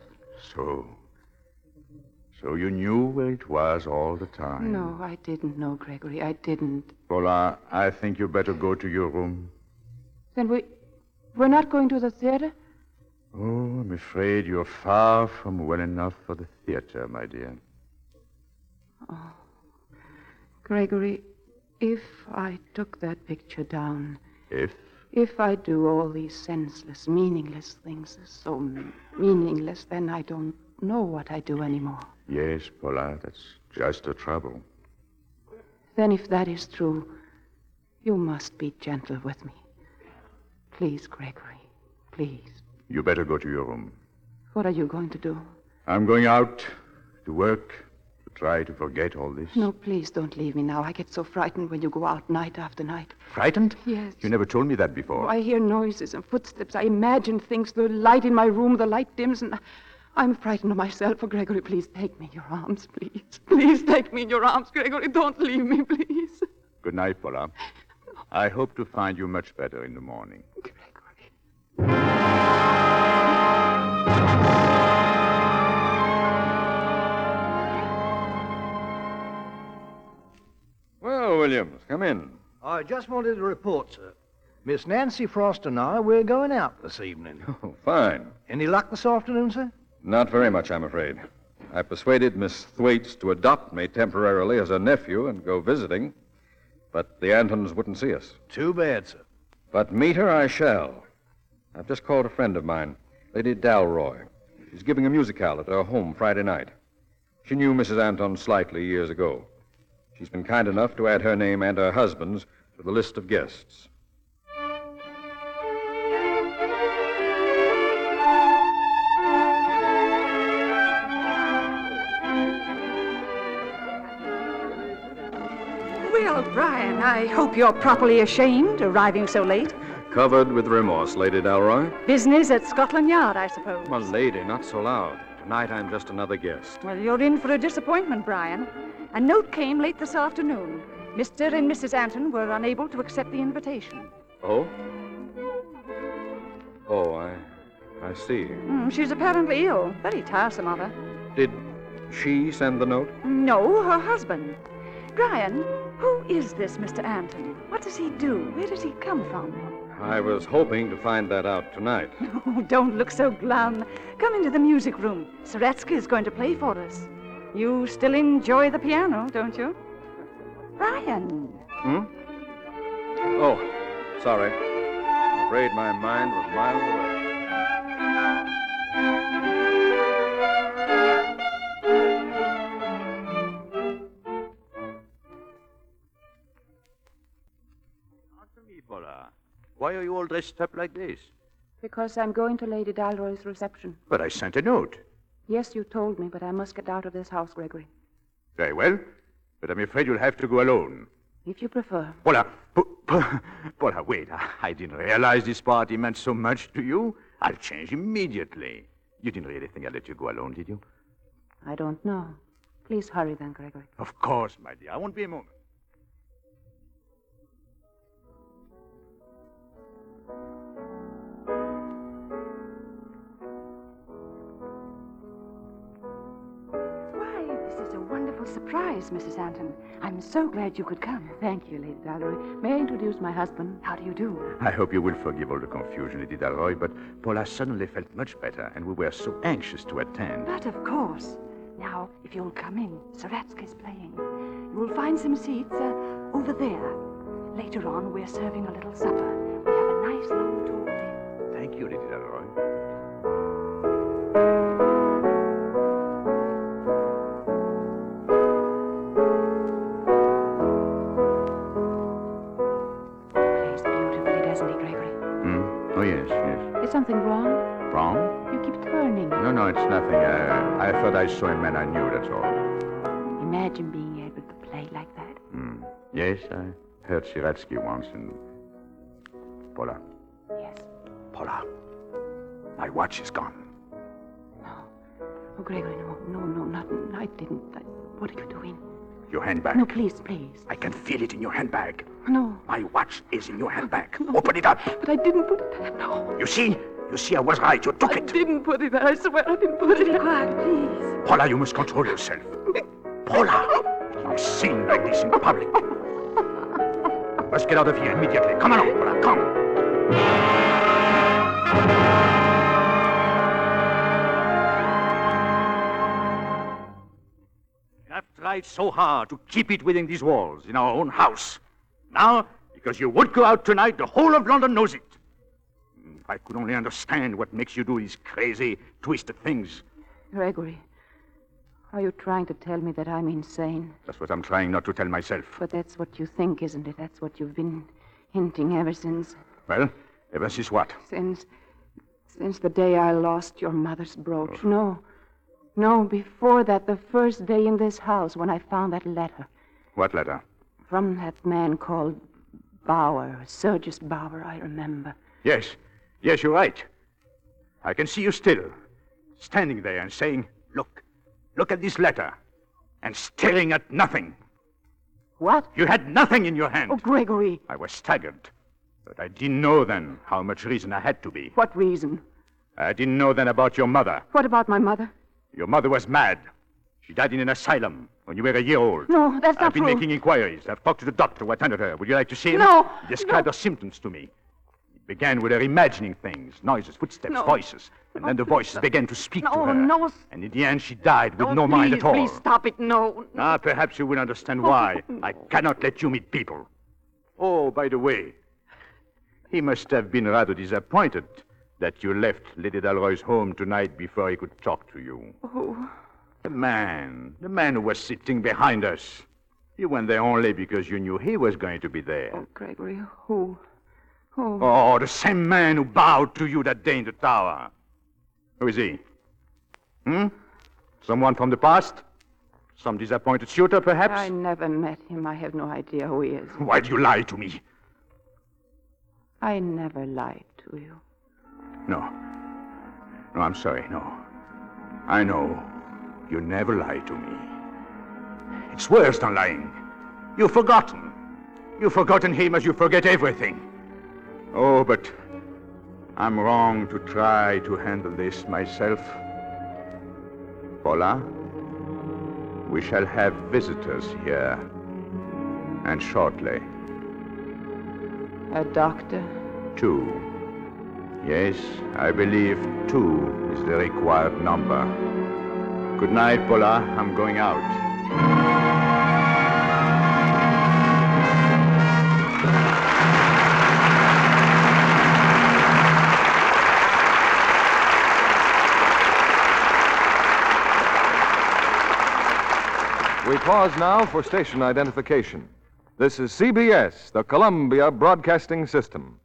Speaker 4: So you knew where it was all the time?
Speaker 6: No, I didn't know, Gregory. I didn't.
Speaker 4: Paula, I think you better go to your room.
Speaker 6: Then we're not going to the theater?
Speaker 4: Oh, I'm afraid you're far from well enough for the theater, my dear.
Speaker 6: Oh. Gregory, if I took that picture down... If I do all these senseless, meaningless things, so meaningless, then I don't know what I do anymore.
Speaker 4: Yes, Paula, that's just the trouble.
Speaker 6: Then if that is true, you must be gentle with me. Please, Gregory, please.
Speaker 4: You better go to your room.
Speaker 6: What are you going to do?
Speaker 4: I'm going out to work, to try to forget all this.
Speaker 6: No, please don't leave me now. I get so frightened when you go out night after night.
Speaker 4: Frightened?
Speaker 6: Yes.
Speaker 4: You never told me that before.
Speaker 6: Oh, I hear noises and footsteps. I imagine things. The light in my room, the light dims, and I'm frightened of myself. Oh, Gregory, please take me in your arms, please. Please take me in your arms, Gregory. Don't leave me, please.
Speaker 4: Good night, Paula. I hope to find you much better in the morning.
Speaker 6: Gregory.
Speaker 1: Well, Williams, come in.
Speaker 10: I just wanted to report, sir. Miss Nancy Frost and I, we're going out this evening.
Speaker 1: Oh, fine.
Speaker 10: Any luck this afternoon, sir?
Speaker 1: Not very much, I'm afraid. I persuaded Miss Thwaites to adopt me temporarily as a nephew and go visiting, but the Antons wouldn't see us.
Speaker 10: Too bad, sir.
Speaker 1: But meet her I shall. I've just called a friend of mine, Lady Dalroy. She's giving a musicale at her home Friday night. She knew Mrs. Anton slightly years ago. She's been kind enough to add her name and her husband's to the list of guests.
Speaker 11: Well, Brian, I hope you're properly ashamed, arriving so late.
Speaker 1: Covered with remorse, Lady Dalroy.
Speaker 11: Business at Scotland Yard, I suppose.
Speaker 1: My lady, not so loud. Tonight I'm just another guest.
Speaker 11: Well, you're in for a disappointment, Brian. A note came late this afternoon. Mr. and Mrs. Anton were unable to accept the invitation.
Speaker 1: Oh? Oh, I see.
Speaker 11: She's apparently ill. Very tiresome of her.
Speaker 1: Did she send the note?
Speaker 11: No, her husband. Brian, who is this Mr. Anton? What does he do? Where does he come from?
Speaker 1: I was hoping to find that out tonight.
Speaker 11: Oh, don't look so glum. Come into the music room. Saretsky is going to play for us. You still enjoy the piano, don't you? Brian.
Speaker 1: Oh, sorry. Afraid my mind was miles away.
Speaker 4: Answer me, Paula. Why are you all dressed up like this?
Speaker 5: Because I'm going to Lady Dalroy's reception.
Speaker 4: But I sent a note.
Speaker 5: Yes, you told me, but I must get out of this house, Gregory.
Speaker 4: Very well. But I'm afraid you'll have to go alone.
Speaker 5: If you prefer.
Speaker 4: Paula, Paula, wait. I didn't realize this party meant so much to you. I'll change immediately. You didn't really think I'd let you go alone, did you?
Speaker 5: I don't know. Please hurry then, Gregory.
Speaker 4: Of course, my dear. I won't be a moment.
Speaker 11: Surprise, Mrs. Anton. I'm so glad you could come.
Speaker 5: Thank you, Lady Dalroy. May I introduce my husband?
Speaker 11: How do you do?
Speaker 4: I hope you will forgive all the confusion, Lady Dalroy, but Paula suddenly felt much better, and we were so anxious to attend.
Speaker 11: But of course. Now, if you'll come in, Saretsky's playing. You'll find some seats over there. Later on, we're serving a little supper. We have a nice long talk then.
Speaker 4: Thank you, Lady Dalroy.
Speaker 5: Is something wrong?
Speaker 4: Wrong?
Speaker 5: You keep turning.
Speaker 4: No, it's nothing. I thought I saw a man I knew, that's all.
Speaker 5: Imagine being able to play like that.
Speaker 4: Yes, I heard Saretsky once and... Paula.
Speaker 5: Yes?
Speaker 4: Paula, my watch is gone.
Speaker 5: No. Oh, Gregory, no, I didn't. What are you doing?
Speaker 4: Your handbag.
Speaker 5: No, please.
Speaker 4: I can feel it in your handbag.
Speaker 5: No.
Speaker 4: My watch is in your handbag. No. Open it up.
Speaker 5: But I didn't put it there. No.
Speaker 4: You see, I was right. You took it.
Speaker 5: I didn't put it there. I swear I didn't put it there.
Speaker 11: Be quiet, please.
Speaker 4: Paula, you must control yourself. Paula, you sing like this in public. You must get out of here immediately. Come along, Paula, come. I've tried so hard to keep it within these walls, in our own house. Now, because you would go out tonight, the whole of London knows it. If I could only understand what makes you do these crazy, twisted things.
Speaker 5: Gregory, are you trying to tell me that I'm insane?
Speaker 4: That's what I'm trying not to tell myself.
Speaker 5: But that's what you think, isn't it? That's what you've been hinting ever since.
Speaker 4: Well, ever since what?
Speaker 5: Since the day I lost your mother's brooch. Oh. No, before that, the first day in this house when I found that letter.
Speaker 4: What letter?
Speaker 5: From that man called Bauer, Sergius Bauer, I remember.
Speaker 4: Yes, you're right. I can see you still, standing there and saying, look at this letter, and staring at nothing.
Speaker 5: What?
Speaker 4: You had nothing in your hand.
Speaker 5: Oh, Gregory.
Speaker 4: I was staggered, but I didn't know then how much reason I had to be.
Speaker 5: What reason?
Speaker 4: I didn't know then about your mother.
Speaker 5: What about my mother?
Speaker 4: Your mother was mad. She died in an asylum when you were a year old.
Speaker 5: No, that's not
Speaker 4: I've been
Speaker 5: true.
Speaker 4: making inquiries. I've talked to the doctor who attended her. Would you like to see him?
Speaker 5: No.
Speaker 4: He described her symptoms to me. It began with her imagining things, noises, footsteps, voices. And then the voices began to speak to her.
Speaker 5: No.
Speaker 4: And in the end, she died with no mind at all.
Speaker 5: Please stop it. No.
Speaker 4: Perhaps you will understand why. I cannot let you meet people. Oh, by the way, he must have been rather disappointed that you left Lady Dalroy's home tonight before he could talk to you.
Speaker 5: Oh.
Speaker 4: The man who was sitting behind us. You went there only because you knew he was going to be there.
Speaker 5: Oh, Gregory, who?
Speaker 4: Oh, the same man who bowed to you that day in the tower. Who is he? Someone from the past? Some disappointed suitor, perhaps?
Speaker 5: I never met him. I have no idea who he is.
Speaker 4: Why do you lie to me?
Speaker 5: I never lied to you.
Speaker 4: No, I'm sorry, no. I know. You never lied to me. It's worse than lying. You've forgotten. You've forgotten him as you forget everything. Oh, but I'm wrong to try to handle this myself. Paula, We shall have visitors here. And shortly.
Speaker 6: A doctor?
Speaker 4: 2. Yes, I believe 2 is the required number. Good night, Paula. I'm going out.
Speaker 1: We pause now for station identification. This is CBS, the Columbia Broadcasting System.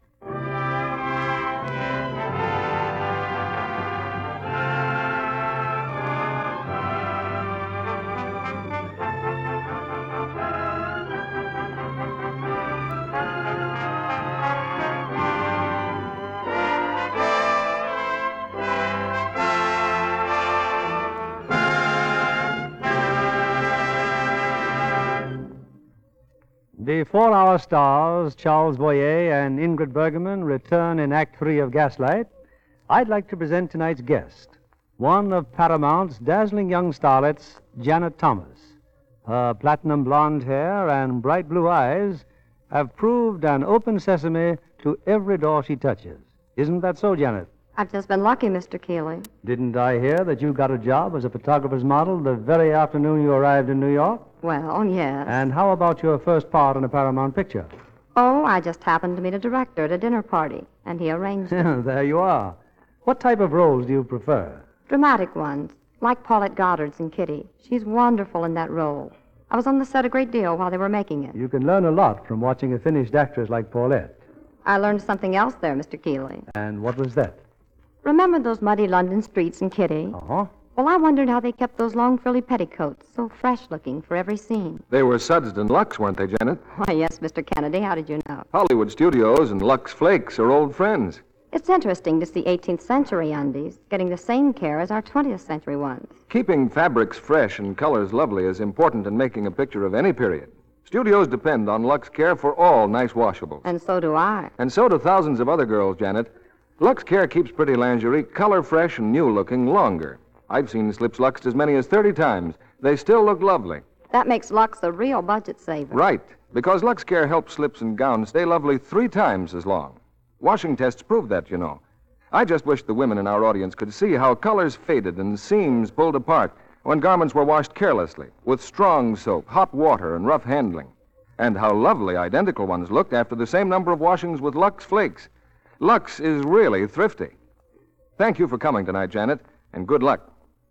Speaker 2: The 4-hour stars, Charles Boyer and Ingrid Bergman, return in Act 3 of Gaslight. I'd like to present tonight's guest, one of Paramount's dazzling young starlets, Janet Thomas. Her platinum blonde hair and bright blue eyes have proved an open sesame to every door she touches. Isn't that so, Janet?
Speaker 9: I've just been lucky, Mr. Keeley.
Speaker 2: Didn't I hear that you got a job as a photographer's model the very afternoon you arrived in New York?
Speaker 9: Well, yes.
Speaker 2: And how about your first part in a Paramount picture?
Speaker 9: Oh, I just happened to meet a director at a dinner party, and he arranged it.
Speaker 2: There you are. What type of roles do you prefer?
Speaker 9: Dramatic ones, like Paulette Goddard's in Kitty. She's wonderful in that role. I was on the set a great deal while they were making it.
Speaker 2: You can learn a lot from watching a finished actress like Paulette.
Speaker 9: I learned something else there, Mr. Keeley.
Speaker 2: And what was that?
Speaker 9: Remember those muddy London streets in Kitty?
Speaker 2: Uh-huh.
Speaker 9: Well, I wondered how they kept those long frilly petticoats so fresh-looking for every scene.
Speaker 1: They were sudsed in Lux, weren't they, Janet?
Speaker 9: Why, yes, Mr. Kennedy. How did you know?
Speaker 1: Hollywood Studios and Lux Flakes are old friends.
Speaker 9: It's interesting to see 18th century undies getting the same care as our 20th century ones.
Speaker 1: Keeping fabrics fresh and colors lovely is important in making a picture of any period. Studios depend on Lux Care for all nice washables.
Speaker 9: And so do I.
Speaker 1: And so do thousands of other girls, Janet. Lux Care keeps pretty lingerie color fresh and new looking longer. I've seen slips luxed as many as 30 times. They still look lovely.
Speaker 9: That makes Lux a real budget saver.
Speaker 1: Right, because Lux Care helps slips and gowns stay lovely 3 times as long. Washing tests prove that, you know. I just wish the women in our audience could see how colors faded and seams pulled apart when garments were washed carelessly, with strong soap, hot water, and rough handling. And how lovely identical ones looked after the same number of washings with Lux Flakes. Lux is really thrifty. Thank you for coming tonight, Janet, and good luck.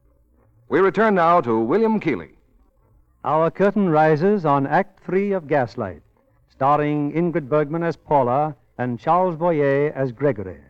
Speaker 1: We return now to William Keeley.
Speaker 2: Our curtain rises on Act 3 of Gaslight, starring Ingrid Bergman as Paula and Charles Boyer as Gregory.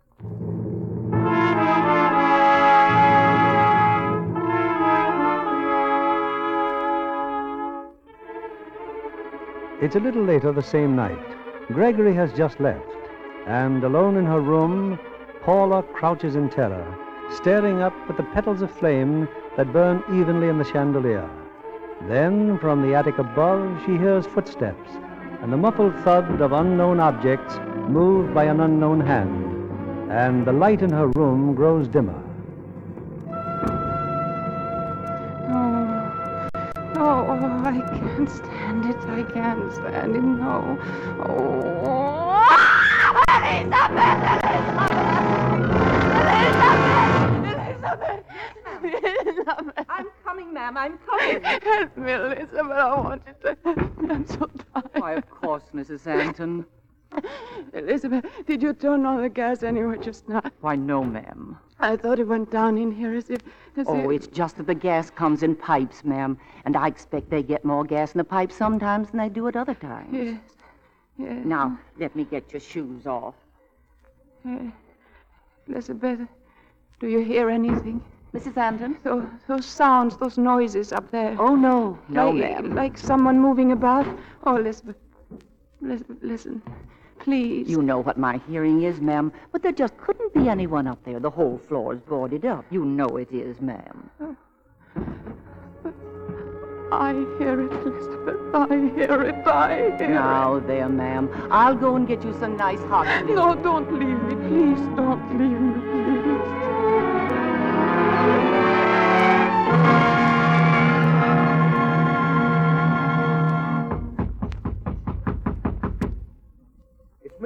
Speaker 2: It's a little later the same night. Gregory has just left, and alone in her room, Paula crouches in terror, staring up at the petals of flame that burn evenly in the chandelier. Then, from the attic above, she hears footsteps and the muffled thud of unknown objects moved by an unknown hand, and the light in her room grows dimmer.
Speaker 6: Oh, I can't stand it. I can't stand it. No. Oh.
Speaker 11: Elizabeth! I'm coming, ma'am. I'm coming.
Speaker 6: Help me, Elizabeth. I want you to. I'm so tired.
Speaker 11: Why, of course, Mrs. Anton.
Speaker 6: Elizabeth, did you turn on the gas anywhere just now?
Speaker 11: Why, no, ma'am.
Speaker 6: I thought it went down in here as if...
Speaker 11: It's just that the gas comes in pipes, ma'am. And I expect they get more gas in the pipes sometimes than they do at other times.
Speaker 6: Yes. Yes.
Speaker 11: Now, let me get your shoes off.
Speaker 6: Elizabeth, do you hear anything?
Speaker 11: Mrs. Anton?
Speaker 6: Those sounds, those noises up there.
Speaker 11: Oh, no. No, ma'am.
Speaker 6: Like someone moving about. Oh, Elizabeth. Elizabeth, listen. Please.
Speaker 11: You know what my hearing is, ma'am, but there just couldn't be anyone up there. The whole floor's boarded up. You know it is, ma'am.
Speaker 6: Oh. I hear it, Elizabeth. I hear it. I hear it.
Speaker 11: Now, there, ma'am. I'll go and get you some nice hot milk.
Speaker 6: No, don't leave me. Please, don't leave me, please.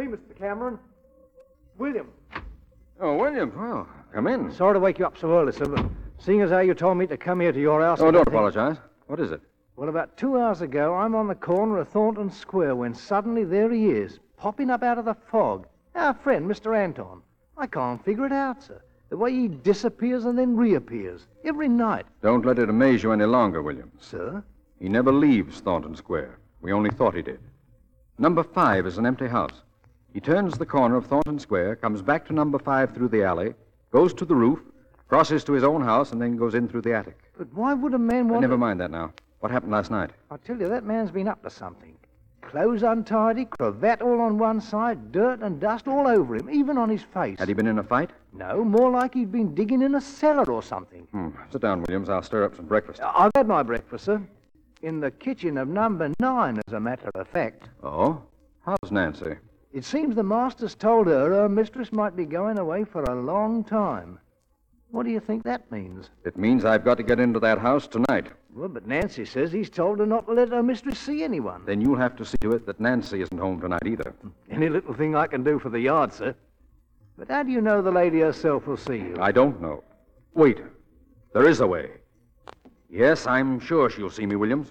Speaker 10: me, Mr. Cameron. William.
Speaker 3: Oh, William. Well, come in.
Speaker 10: Sorry to wake you up so early, sir, but seeing as how you told me to come here to your house...
Speaker 3: Oh, don't apologize. What is it?
Speaker 10: Well, about 2 hours ago, I'm on the corner of Thornton Square when suddenly there he is, popping up out of the fog. Our friend, Mr. Anton. I can't figure it out, sir. The way he disappears and then reappears. Every night.
Speaker 3: Don't let it amaze you any longer, William.
Speaker 10: Sir?
Speaker 3: He never leaves Thornton Square. We only thought he did. Number 5 is an empty house. He turns the corner of Thornton Square, comes back to number 5 through the alley, goes to the roof, crosses to his own house, and then goes in through the attic.
Speaker 10: But why would a man want
Speaker 3: Never mind that now. What happened last night?
Speaker 10: I tell you, that man's been up to something. Clothes untidy, cravat all on one side, dirt and dust all over him, even on his face.
Speaker 3: Had he been in a fight?
Speaker 10: No, more like he'd been digging in a cellar or something.
Speaker 3: Sit down, Williams. I'll stir up some breakfast.
Speaker 10: I've had my breakfast, sir. In the kitchen of number 9, as a matter of fact.
Speaker 3: Oh? How's Nancy?
Speaker 10: It seems the master's told her mistress might be going away for a long time. What do you think that means?
Speaker 3: It means I've got to get into that house tonight.
Speaker 10: Well, but Nancy says he's told her not to let her mistress see anyone.
Speaker 3: Then you'll have to see to it that Nancy isn't home tonight either.
Speaker 10: Any little thing I can do for the yard, sir. But how do you know the lady herself will see you?
Speaker 3: I don't know. Wait. There is a way. Yes, I'm sure she'll see me, Williams.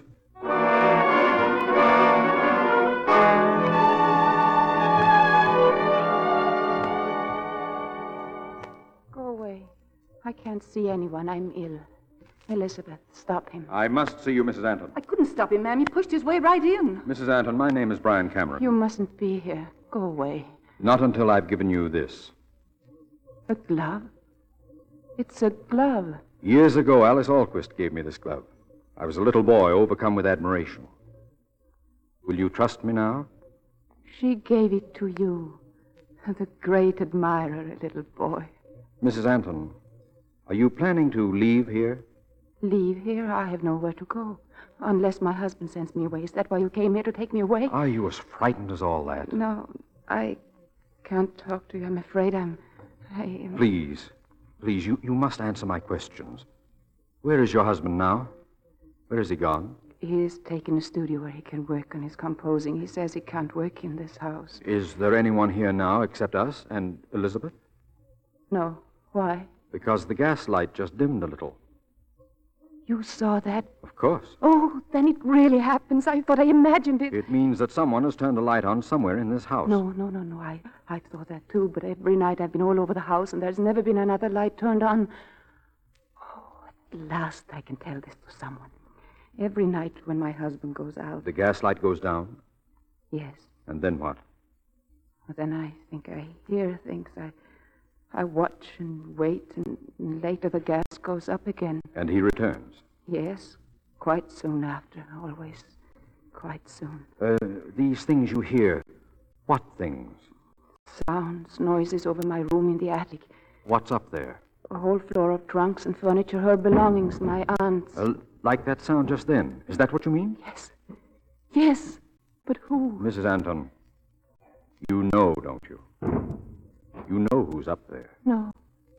Speaker 5: Go away. I can't see anyone. I'm ill. Elizabeth, stop him.
Speaker 3: I must see you, Mrs. Anton.
Speaker 11: I couldn't stop him, ma'am. He pushed his way right in.
Speaker 3: Mrs. Anton, my name is Brian Cameron.
Speaker 5: You mustn't be here. Go away.
Speaker 3: Not until I've given you this.
Speaker 5: A glove? It's a glove.
Speaker 3: Years ago, Alice Alquist gave me this glove. I was a little boy, overcome with admiration. Will you trust me now?
Speaker 5: She gave it to you. The great admirer, a little boy.
Speaker 3: Mrs. Anton, are you planning to leave here?
Speaker 5: Leave here? I have nowhere to go. Unless my husband sends me away. Is that why you came here, to take me away?
Speaker 3: Are you as frightened as all that?
Speaker 5: No, I can't talk to you. I'm afraid
Speaker 3: Please, you must answer my questions. Where is your husband now? Where is he gone?
Speaker 5: He's taken a studio where he can work on his composing. He says he can't work in this house.
Speaker 3: Is there anyone here now except us and Elizabeth?
Speaker 5: No. Why?
Speaker 3: Because the gas light just dimmed a little.
Speaker 5: You saw that?
Speaker 3: Of course.
Speaker 5: Oh, then it really happens. I thought I imagined it.
Speaker 3: It means that someone has turned a light on somewhere in this house.
Speaker 5: No. I thought that too, but every night I've been all over the house and there's never been another light turned on. Oh, at last I can tell this to someone. Every night when my husband goes out.
Speaker 3: The gas light goes down?
Speaker 5: Yes.
Speaker 3: And then what?
Speaker 5: Well, then I think I hear things. I watch and wait, and later the gas goes up again.
Speaker 3: And he returns?
Speaker 5: Yes, quite soon after, always quite soon.
Speaker 3: These things you hear, what things?
Speaker 5: Sounds, noises over my room in the attic.
Speaker 3: What's up there?
Speaker 5: A whole floor of trunks and furniture, her belongings, my aunt's.
Speaker 3: Like that sound just then. Is that what you mean?
Speaker 5: Yes, but who?
Speaker 3: Mrs. Anton, you know, don't you? You know who's up there.
Speaker 5: No,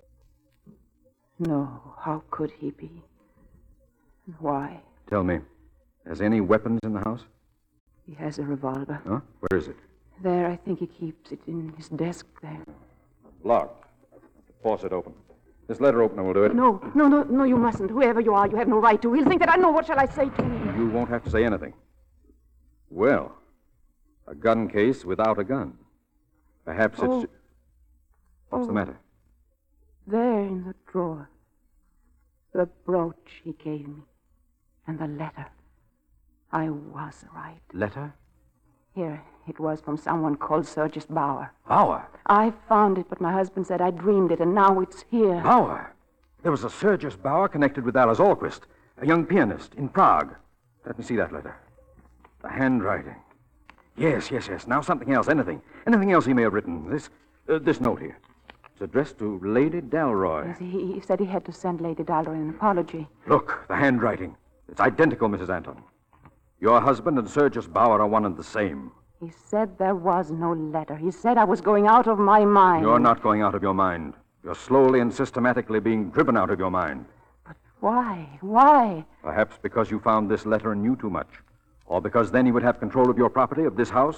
Speaker 5: how could he be? Why?
Speaker 3: Tell me, has any weapons in the house?
Speaker 5: He has a revolver.
Speaker 3: Huh? Where is it?
Speaker 5: There, I think he keeps it in his desk there.
Speaker 3: Locked. Force it open. This letter opener will do it.
Speaker 5: No, you mustn't. Whoever you are, you have no right to. He'll think that I know. What shall I say to him?
Speaker 3: You won't have to say anything. Well, a gun case without a gun. Perhaps it's... What's the matter?
Speaker 5: There in the drawer. The brooch he gave me. And the letter. I was right.
Speaker 3: Letter?
Speaker 5: Here, it was from someone called Sergius Bauer.
Speaker 3: Bauer?
Speaker 5: I found it, but my husband said I dreamed it, and now it's here.
Speaker 3: Bauer? There was a Sergius Bauer connected with Alice Alquist, a young pianist in Prague. Let me see that letter. The handwriting. Yes. Now something else, anything. Anything else he may have written. This note here. It's addressed to Lady Dalroy.
Speaker 5: Yes, he said he had to send Lady Dalroy an apology.
Speaker 3: Look, the handwriting. It's identical, Mrs. Anton. Your husband and Sergius Bauer are one and the same.
Speaker 5: He said there was no letter. He said I was going out of my mind.
Speaker 3: You're not going out of your mind. You're slowly and systematically being driven out of your mind.
Speaker 5: But why? Why?
Speaker 3: Perhaps because you found this letter and knew too much. Or because then he would have control of your property, of this house,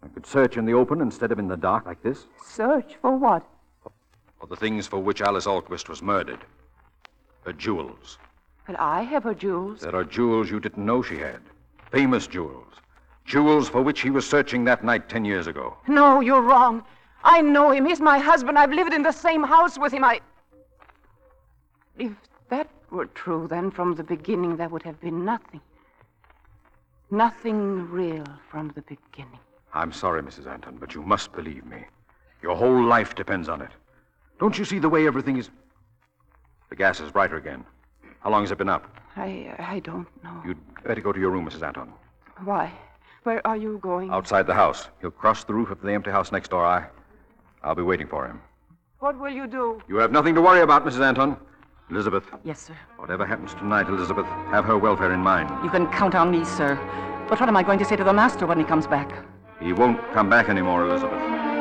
Speaker 3: I could search in the open instead of in the dark like this.
Speaker 6: Search for what?
Speaker 3: For the things for which Alice Alquist was murdered. Her jewels.
Speaker 6: But I have her jewels.
Speaker 3: There are jewels you didn't know she had. Famous jewels. Jewels for which he was searching that night 10 years ago.
Speaker 6: No, you're wrong. I know him. He's my husband. I've lived in the same house with him. If that were true, then from the beginning there would have been nothing. Nothing real from the beginning.
Speaker 3: I'm sorry, Mrs. Anton, but you must believe me. Your whole life depends on it. Don't you see the way everything is... The gas is brighter again. How long has it been up?
Speaker 6: I don't know.
Speaker 3: You'd better go to your room, Mrs. Anton.
Speaker 6: Why? Where are you going?
Speaker 3: Outside the house. He'll cross the roof of the empty house next door. I'll be waiting for him.
Speaker 6: What will you do?
Speaker 3: You have nothing to worry about, Mrs. Anton. Elizabeth.
Speaker 11: Yes, sir.
Speaker 3: Whatever happens tonight, Elizabeth, have her welfare in mind.
Speaker 11: You can count on me, sir. But what am I going to say to the master when he comes back?
Speaker 3: He won't come back anymore, Elizabeth.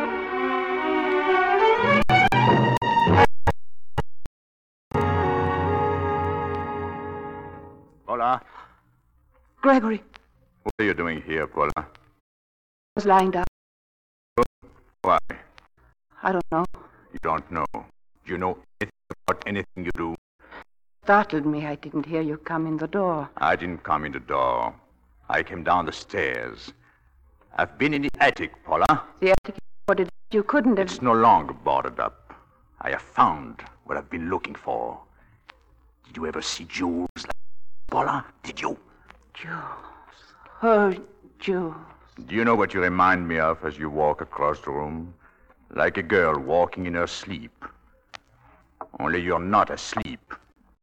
Speaker 4: Paula?
Speaker 6: Gregory.
Speaker 4: What are you doing here, Paula?
Speaker 6: I was lying down.
Speaker 4: Why?
Speaker 6: I don't know.
Speaker 4: You don't know. Do you know anything about anything you do?
Speaker 6: Startled me. I didn't hear you come in the door.
Speaker 4: I didn't come in the door. I came down the stairs. I've been in the attic, Paula.
Speaker 6: The attic is boarded. You couldn't have...
Speaker 4: It's no longer boarded up. I have found what I've been looking for. Did you ever see jewels like this, Paula? Did you?
Speaker 6: Jewels. Her jewels.
Speaker 4: Do you know what you remind me of as you walk across the room? Like a girl walking in her sleep. Only you're not asleep.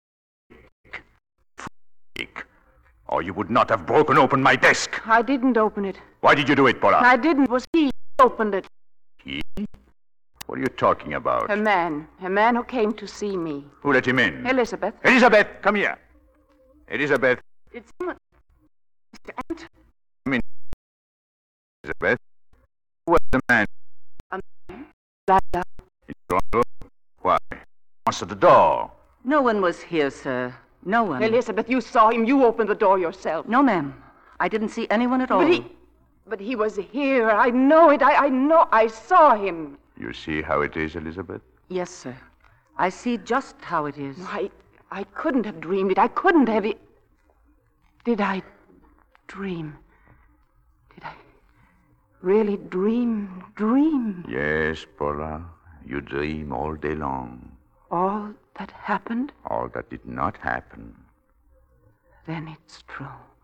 Speaker 4: Freak. Or you would not have broken open my desk.
Speaker 6: I didn't open it.
Speaker 4: Why did you do it, Paula?
Speaker 6: I didn't. It was he who opened it.
Speaker 4: He? What are you talking about?
Speaker 6: A man who came to see me.
Speaker 4: Who let him in?
Speaker 6: Elizabeth.
Speaker 4: Elizabeth, come here. Elizabeth.
Speaker 6: It's someone. Mr. Ant.
Speaker 4: Come in. Elizabeth. Who was the man?
Speaker 6: A man. Lying down.
Speaker 4: In your room? Why? Answer the door.
Speaker 11: No one was here, sir. No one.
Speaker 6: Elizabeth, you saw him. You opened the door yourself.
Speaker 11: No, ma'am. I didn't see anyone at all.
Speaker 6: But he was here. I know it. I know. I saw him.
Speaker 4: You see how it is, Elizabeth?
Speaker 11: Yes, sir. I see just how it is.
Speaker 6: I couldn't have dreamed it. I couldn't have it. Did I dream? Did I really dream?
Speaker 4: Yes, Paula. You dream all day long.
Speaker 6: All that happened?
Speaker 4: All that did not happen.
Speaker 6: Then it's true.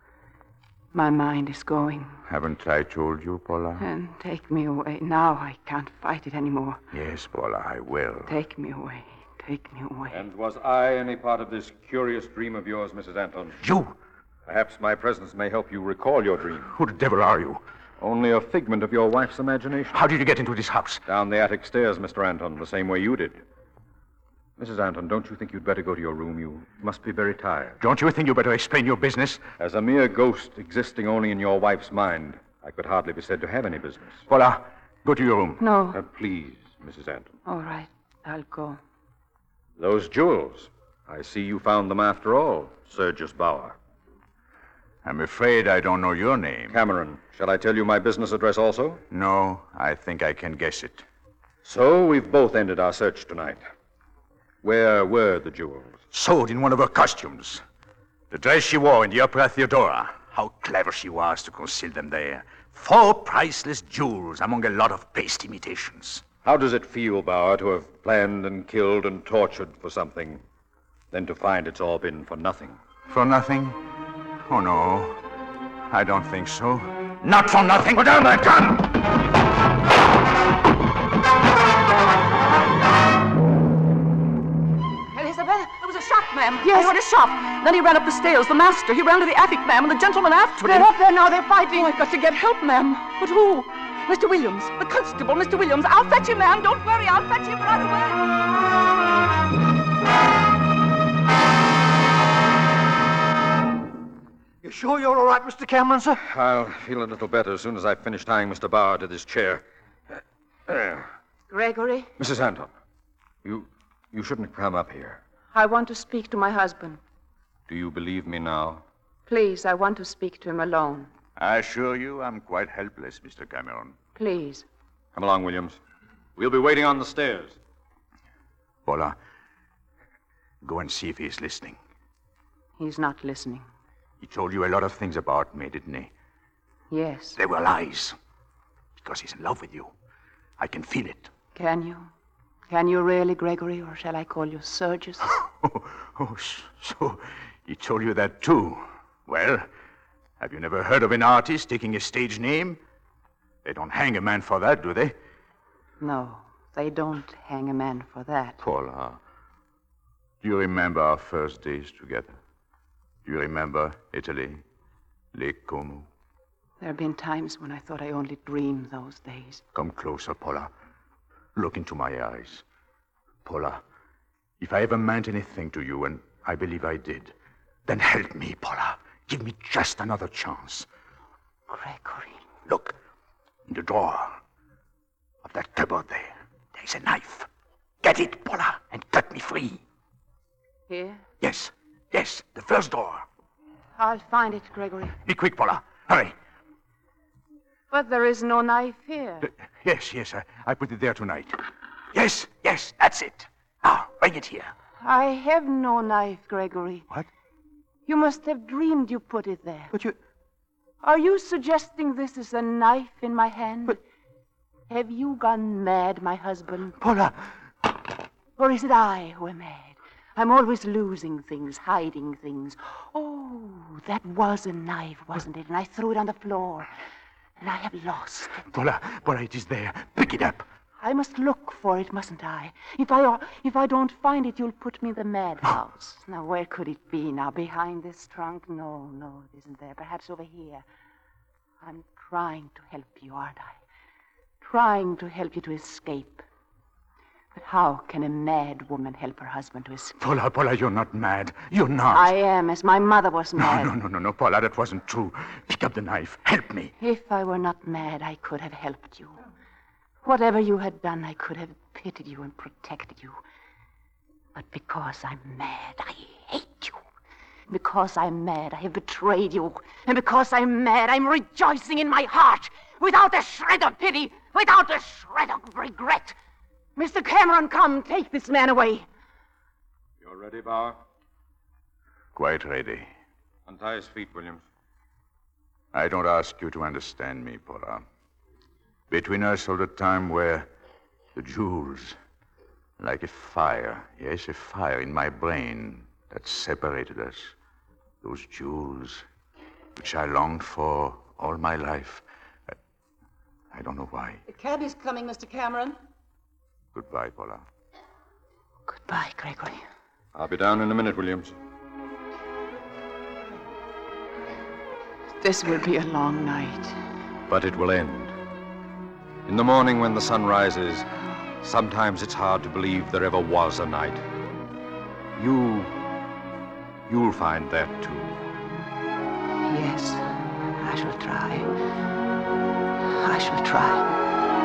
Speaker 6: My mind is going.
Speaker 4: Haven't I told you, Paula?
Speaker 6: And take me away. Now I can't fight it anymore.
Speaker 4: Yes, Paula, I will.
Speaker 6: Take me away. Take me away.
Speaker 3: And was I any part of this curious dream of yours, Mrs. Anton?
Speaker 4: You?
Speaker 3: Perhaps my presence may help you recall your dream.
Speaker 4: Who the devil are you?
Speaker 3: Only a figment of your wife's imagination.
Speaker 4: How did you get into this house?
Speaker 3: Down the attic stairs, Mr. Anton, the same way you did. Mrs. Anton, don't you think you'd better go to your room? You must be very tired.
Speaker 4: Don't you think you better explain your business?
Speaker 3: As a mere ghost existing only in your wife's mind, I could hardly be said to have any business.
Speaker 4: Paula, go to your room.
Speaker 6: No.
Speaker 3: Please, Mrs. Anton.
Speaker 6: All right. I'll go.
Speaker 3: Those jewels. I see you found them after all, Sergius Bauer.
Speaker 4: I'm afraid I don't know your name.
Speaker 3: Cameron. Shall I tell you my business address also?
Speaker 4: No, I think I can guess it.
Speaker 3: So we've both ended our search tonight. Where were the jewels?
Speaker 4: Sewed in one of her costumes. The dress she wore in the Opera Theodora. How clever she was to conceal them there. 4 priceless jewels among a lot of paste imitations.
Speaker 3: How does it feel, Bauer, to have planned and killed and tortured for something, then to find it's all been for nothing?
Speaker 4: For nothing? Oh, no. I don't think so. Not for nothing. Put down that gun!
Speaker 11: There was a shot, ma'am. Yes. I heard a shot. Then he ran up the stairs. The master, he ran to the attic, ma'am, and the gentleman after him.
Speaker 6: They're up there now. They're fighting.
Speaker 11: Oh, I've got to get help, ma'am. But who? Mr. Williams. The constable, Mr. Williams. I'll fetch him, ma'am. Don't worry. I'll fetch him right away.
Speaker 10: You sure you're all right, Mr. Cameron, sir?
Speaker 3: I'll feel a little better as soon as I finish tying Mr. Bauer to this chair.
Speaker 6: Gregory?
Speaker 3: Mrs. Anton, you shouldn't come up here.
Speaker 6: I want to speak to my husband.
Speaker 3: Do you believe me now?
Speaker 6: Please, I want to speak to him alone.
Speaker 4: I assure you I'm quite helpless, Mr. Cameron.
Speaker 6: Please.
Speaker 3: Come along, Williams. We'll be waiting on the stairs.
Speaker 4: Paula, go and see if he's listening.
Speaker 6: He's not listening.
Speaker 4: He told you a lot of things about me, didn't he?
Speaker 6: Yes.
Speaker 4: They were lies. Because he's in love with you. I can feel it.
Speaker 6: Can you? Can you really, Gregory, or shall I call you Sergius?
Speaker 4: So he told you that too. Well, have you never heard of an artist taking a stage name? They don't hang a man for that, do they?
Speaker 6: No, they don't hang a man for that.
Speaker 4: Paula, do you remember our first days together? Do you remember Italy, Lake Como?
Speaker 6: There have been times when I thought I only dreamed those days.
Speaker 4: Come closer, Paula. Look into my eyes. Paula, if I ever meant anything to you, and I believe I did, then help me, Paula. Give me just another chance.
Speaker 6: Gregory.
Speaker 4: Look, in the drawer of that cupboard there's a knife. Get it, Paula, and cut me free.
Speaker 6: Here?
Speaker 4: Yes, the first drawer.
Speaker 6: I'll find it, Gregory.
Speaker 4: Be quick, Paula. Hurry.
Speaker 6: But there is no knife here.
Speaker 4: Yes, I put it there tonight. Yes, that's it. Now, bring it here.
Speaker 6: I have no knife, Gregory.
Speaker 4: What?
Speaker 6: You must have dreamed you put it there.
Speaker 4: But you...
Speaker 6: Are you suggesting this is a knife in my hand?
Speaker 4: But...
Speaker 6: Have you gone mad, my husband?
Speaker 4: Paula!
Speaker 6: Or is it I who am mad? I'm always losing things, hiding things. Oh, that was a knife, wasn't it? And I threw it on the floor. And I have lost it.
Speaker 4: Paula, it is there. Pick it up.
Speaker 6: I must look for it, mustn't I? If I don't find it, you'll put me in the madhouse. Now, where could it be? Now, behind this trunk? No, it isn't there. Perhaps over here. I'm trying to help you, aren't I? Trying to help you to escape. But how can a mad woman help her husband to escape?
Speaker 4: Paula, you're not mad. You're not.
Speaker 6: I am, as my mother was mad.
Speaker 4: No, Paula, that wasn't true. Pick up the knife. Help me.
Speaker 6: If I were not mad, I could have helped you. Whatever you had done, I could have pitied you and protected you. But because I'm mad, I hate you. Because I'm mad, I have betrayed you. And because I'm mad, I'm rejoicing in my heart, without a shred of pity, without a shred of regret. Mr. Cameron, come, take this man away.
Speaker 3: You're ready, Bauer?
Speaker 4: Quite ready.
Speaker 3: Untie his feet, Williams.
Speaker 4: I don't ask you to understand me, Paula. Between us all the time were the jewels, like a fire. Yes, a fire in my brain that separated us. Those jewels which I longed for all my life. I don't know why.
Speaker 12: The cabbie's coming, Mr. Cameron.
Speaker 4: Goodbye, Paula.
Speaker 6: Goodbye, Gregory.
Speaker 3: I'll be down in a minute, Williams.
Speaker 6: This will be a long night.
Speaker 3: But it will end. In the morning when the sun rises, sometimes it's hard to believe there ever was a night. You'll find that too.
Speaker 6: Yes, I shall try. I shall try.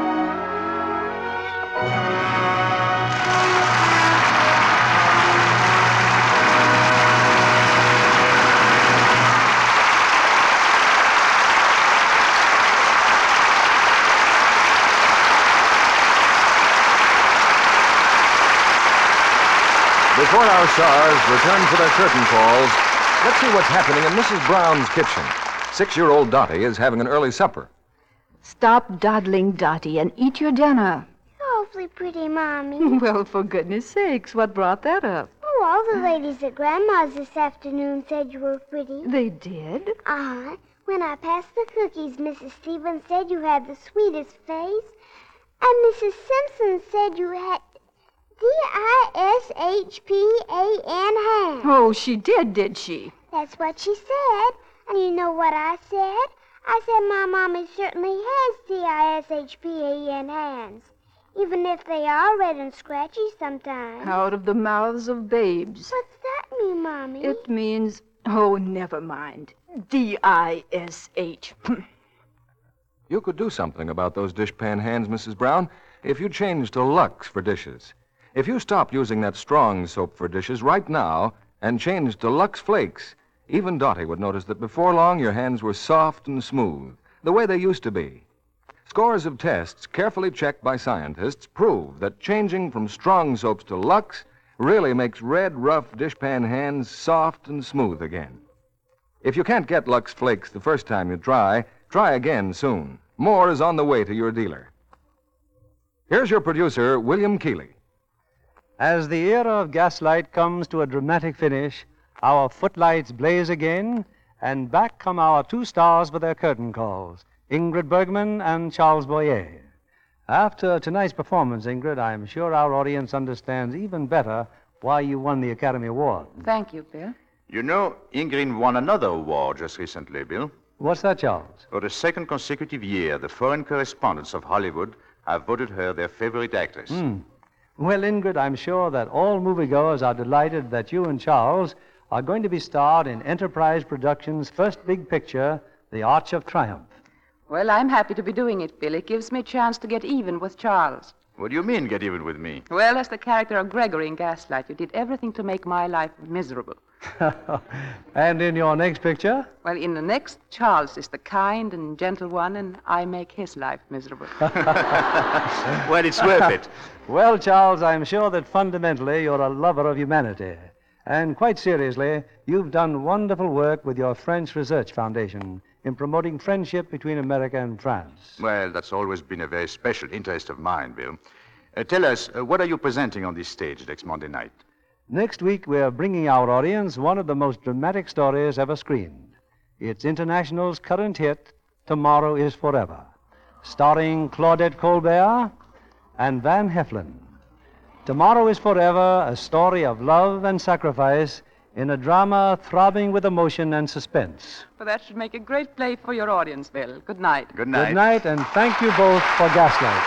Speaker 1: Before our stars return for their curtain calls, let's see what's happening in Mrs. Brown's kitchen. 6-year-old Dottie is having an early supper.
Speaker 13: Stop dawdling, Dottie, and eat your dinner.
Speaker 8: Awfully pretty, Mommy.
Speaker 13: Well, for goodness sakes, what brought that up?
Speaker 8: Oh, all the ladies at Grandma's this afternoon said you were pretty.
Speaker 13: They did?
Speaker 8: Uh-huh. When I passed the cookies, Mrs. Stevens said you had the sweetest face. And Mrs. Simpson said you had Dishpan hands.
Speaker 13: Oh, she did she?
Speaker 8: That's what she said. And you know what I said? I said my mommy certainly has Dishpan hands, even if they are red and scratchy sometimes.
Speaker 13: Out of the mouths of babes.
Speaker 8: What's that mean, Mommy?
Speaker 13: It means, oh, never mind. D-I-S-H.
Speaker 1: You could do something about those dishpan hands, Mrs. Brown, if you changed to Lux for dishes. If you stopped using that strong soap for dishes right now and changed to Lux Flakes, even Dottie would notice that before long your hands were soft and smooth, the way they used to be. Scores of tests carefully checked by scientists prove that changing from strong soaps to Lux really makes red, rough dishpan hands soft and smooth again. If you can't get Lux Flakes the first time you try again soon. More is on the way to your dealer. Here's your producer, William Keeley.
Speaker 2: As the era of Gaslight comes to a dramatic finish, our footlights blaze again, and back come our two stars for their curtain calls, Ingrid Bergman and Charles Boyer. After tonight's performance, Ingrid, I'm sure our audience understands even better why you won the Academy Award.
Speaker 6: Thank you, Bill.
Speaker 4: You know, Ingrid won another award just recently, Bill.
Speaker 2: What's that, Charles?
Speaker 4: For the second consecutive year, the foreign correspondents of Hollywood have voted her their favorite actress.
Speaker 2: Well, Ingrid, I'm sure that all moviegoers are delighted that you and Charles are going to be starred in Enterprise Productions' first big picture, The Arch of Triumph.
Speaker 6: Well, I'm happy to be doing it, Bill. It gives me a chance to get even with Charles.
Speaker 4: What do you mean, get even with me?
Speaker 6: Well, as the character of Gregory in Gaslight, you did everything to make my life miserable.
Speaker 2: And in your next picture?
Speaker 6: Well, in the next, Charles is the kind and gentle one, and I make his life miserable.
Speaker 4: Well, it's worth it.
Speaker 2: Well, Charles, I'm sure that fundamentally you're a lover of humanity. And quite seriously, you've done wonderful work with your French Research Foundation in promoting friendship between America and France.
Speaker 4: Well, that's always been a very special interest of mine, Bill. Tell us, what are you presenting on this stage next Monday night?
Speaker 2: Next week, we're bringing our audience one of the most dramatic stories ever screened. It's International's current hit, Tomorrow is Forever, starring Claudette Colbert and Van Heflin. Tomorrow is Forever, a story of love and sacrifice in a drama throbbing with emotion and suspense.
Speaker 6: Well, that should make a great play for your audience, Bill. Good night.
Speaker 4: Good night.
Speaker 2: Good night, and thank you both for Gaslight.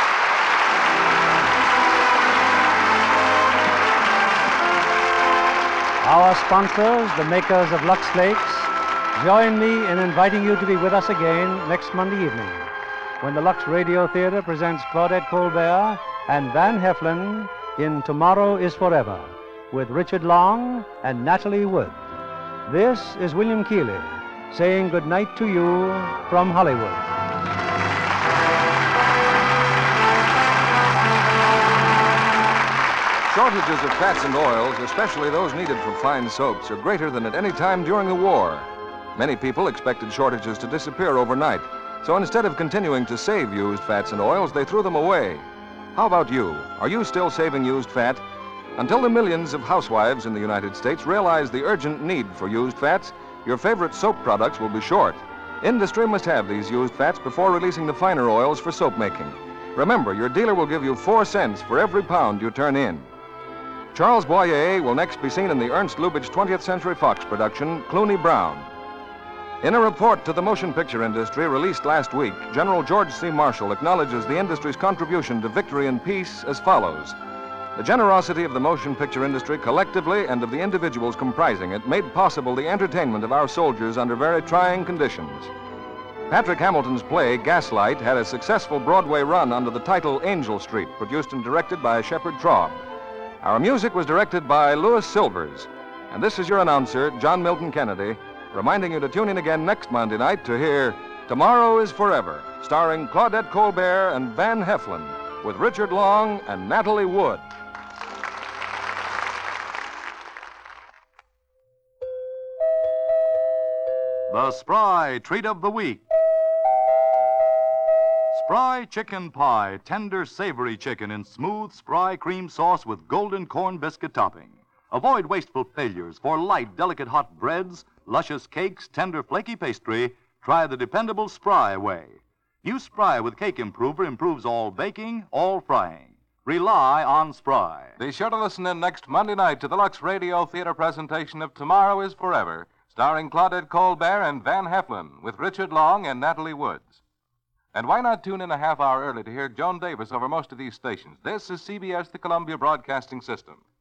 Speaker 2: Our sponsors, the makers of Lux Flakes, join me in inviting you to be with us again next Monday evening when the Lux Radio Theater presents Claudette Colbert and Van Heflin in Tomorrow is Forever with Richard Long and Natalie Wood. This is William Keeley saying good night to you from Hollywood.
Speaker 1: Shortages of fats and oils, especially those needed for fine soaps, are greater than at any time during the war. Many people expected shortages to disappear overnight, so instead of continuing to save used fats and oils, they threw them away. How about you? Are you still saving used fat? Until the millions of housewives in the United States realize the urgent need for used fats, your favorite soap products will be short. Industry must have these used fats before releasing the finer oils for soap making. Remember, your dealer will give you 4 cents for every pound you turn in. Charles Boyer will next be seen in the Ernst Lubitsch 20th Century Fox production, Clooney Brown. In a report to the motion picture industry released last week, General George C. Marshall acknowledges the industry's contribution to victory and peace as follows. The generosity of the motion picture industry collectively and of the individuals comprising it made possible the entertainment of our soldiers under very trying conditions. Patrick Hamilton's play, Gaslight, had a successful Broadway run under the title Angel Street, produced and directed by Shepard Traub. Our music was directed by Louis Silvers. And this is your announcer, John Milton Kennedy, reminding you to tune in again next Monday night to hear Tomorrow is Forever, starring Claudette Colbert and Van Heflin, with Richard Long and Natalie Wood.
Speaker 14: The Spry Treat of the Week. Spry Chicken Pie, tender, savory chicken in smooth Spry cream sauce with golden corn biscuit topping. Avoid wasteful failures for light, delicate hot breads, luscious cakes, tender, flaky pastry. Try the dependable Spry way. New Spry with Cake Improver improves all baking, all frying. Rely on Spry.
Speaker 1: Be sure to listen in next Monday night to the Lux Radio Theater presentation of Tomorrow is Forever, starring Claudette Colbert and Van Heflin, with Richard Long and Natalie Woods. And why not tune in a half hour early to hear Joan Davis over most of these stations? This is CBS, the Columbia Broadcasting System.